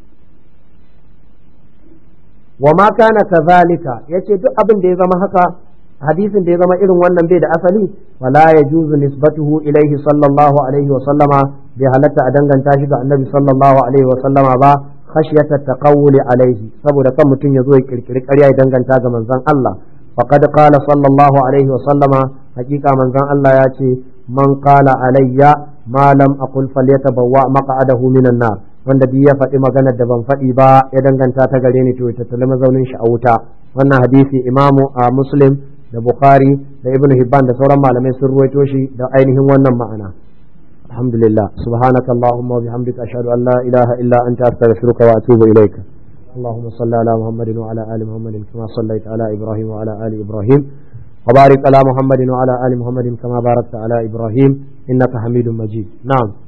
wa ma kana kazalika yace duk abin da ya zama haka hadisin da ya zama irin wannan bai da asali wala yajuzu nisbatuhu ilaihi sallallahu alaihi wa sallama bai halatta a danganta shi ga annabi sallallahu alaihi wa sallama ba khashyata taqawuli alaihi saboda kan mutum ya zo ya kirkiri ƙarya ya danganta ga manzon Allah faqad qala sallallahu alaihi wa sallama hakika manzon Allah ya ce man qala alayya ma lam aqul falyatabawwa maq'adahu minan nar wanda duk ya faɗi maganar da ban faɗi ba ya danganta ta gare ni to ya tattali mazaunin shi a wuta wannan hadisi imamu a muslim da bukhari da ibn hibban da sauran malamai sun ruwaito shi da ainihin wannan ma'ana alhamdulillah subhanaka allahumma wa bihamdika ashhadu an la ilaha illa anta astaghfiruka wa atubu ilaika اللهم صل على محمد وعلى آل محمد كما صليت على إبراهيم وعلى آل إبراهيم وبارك على محمد وعلى آل محمد كما باركت على إبراهيم إنك حميد مجيد نعم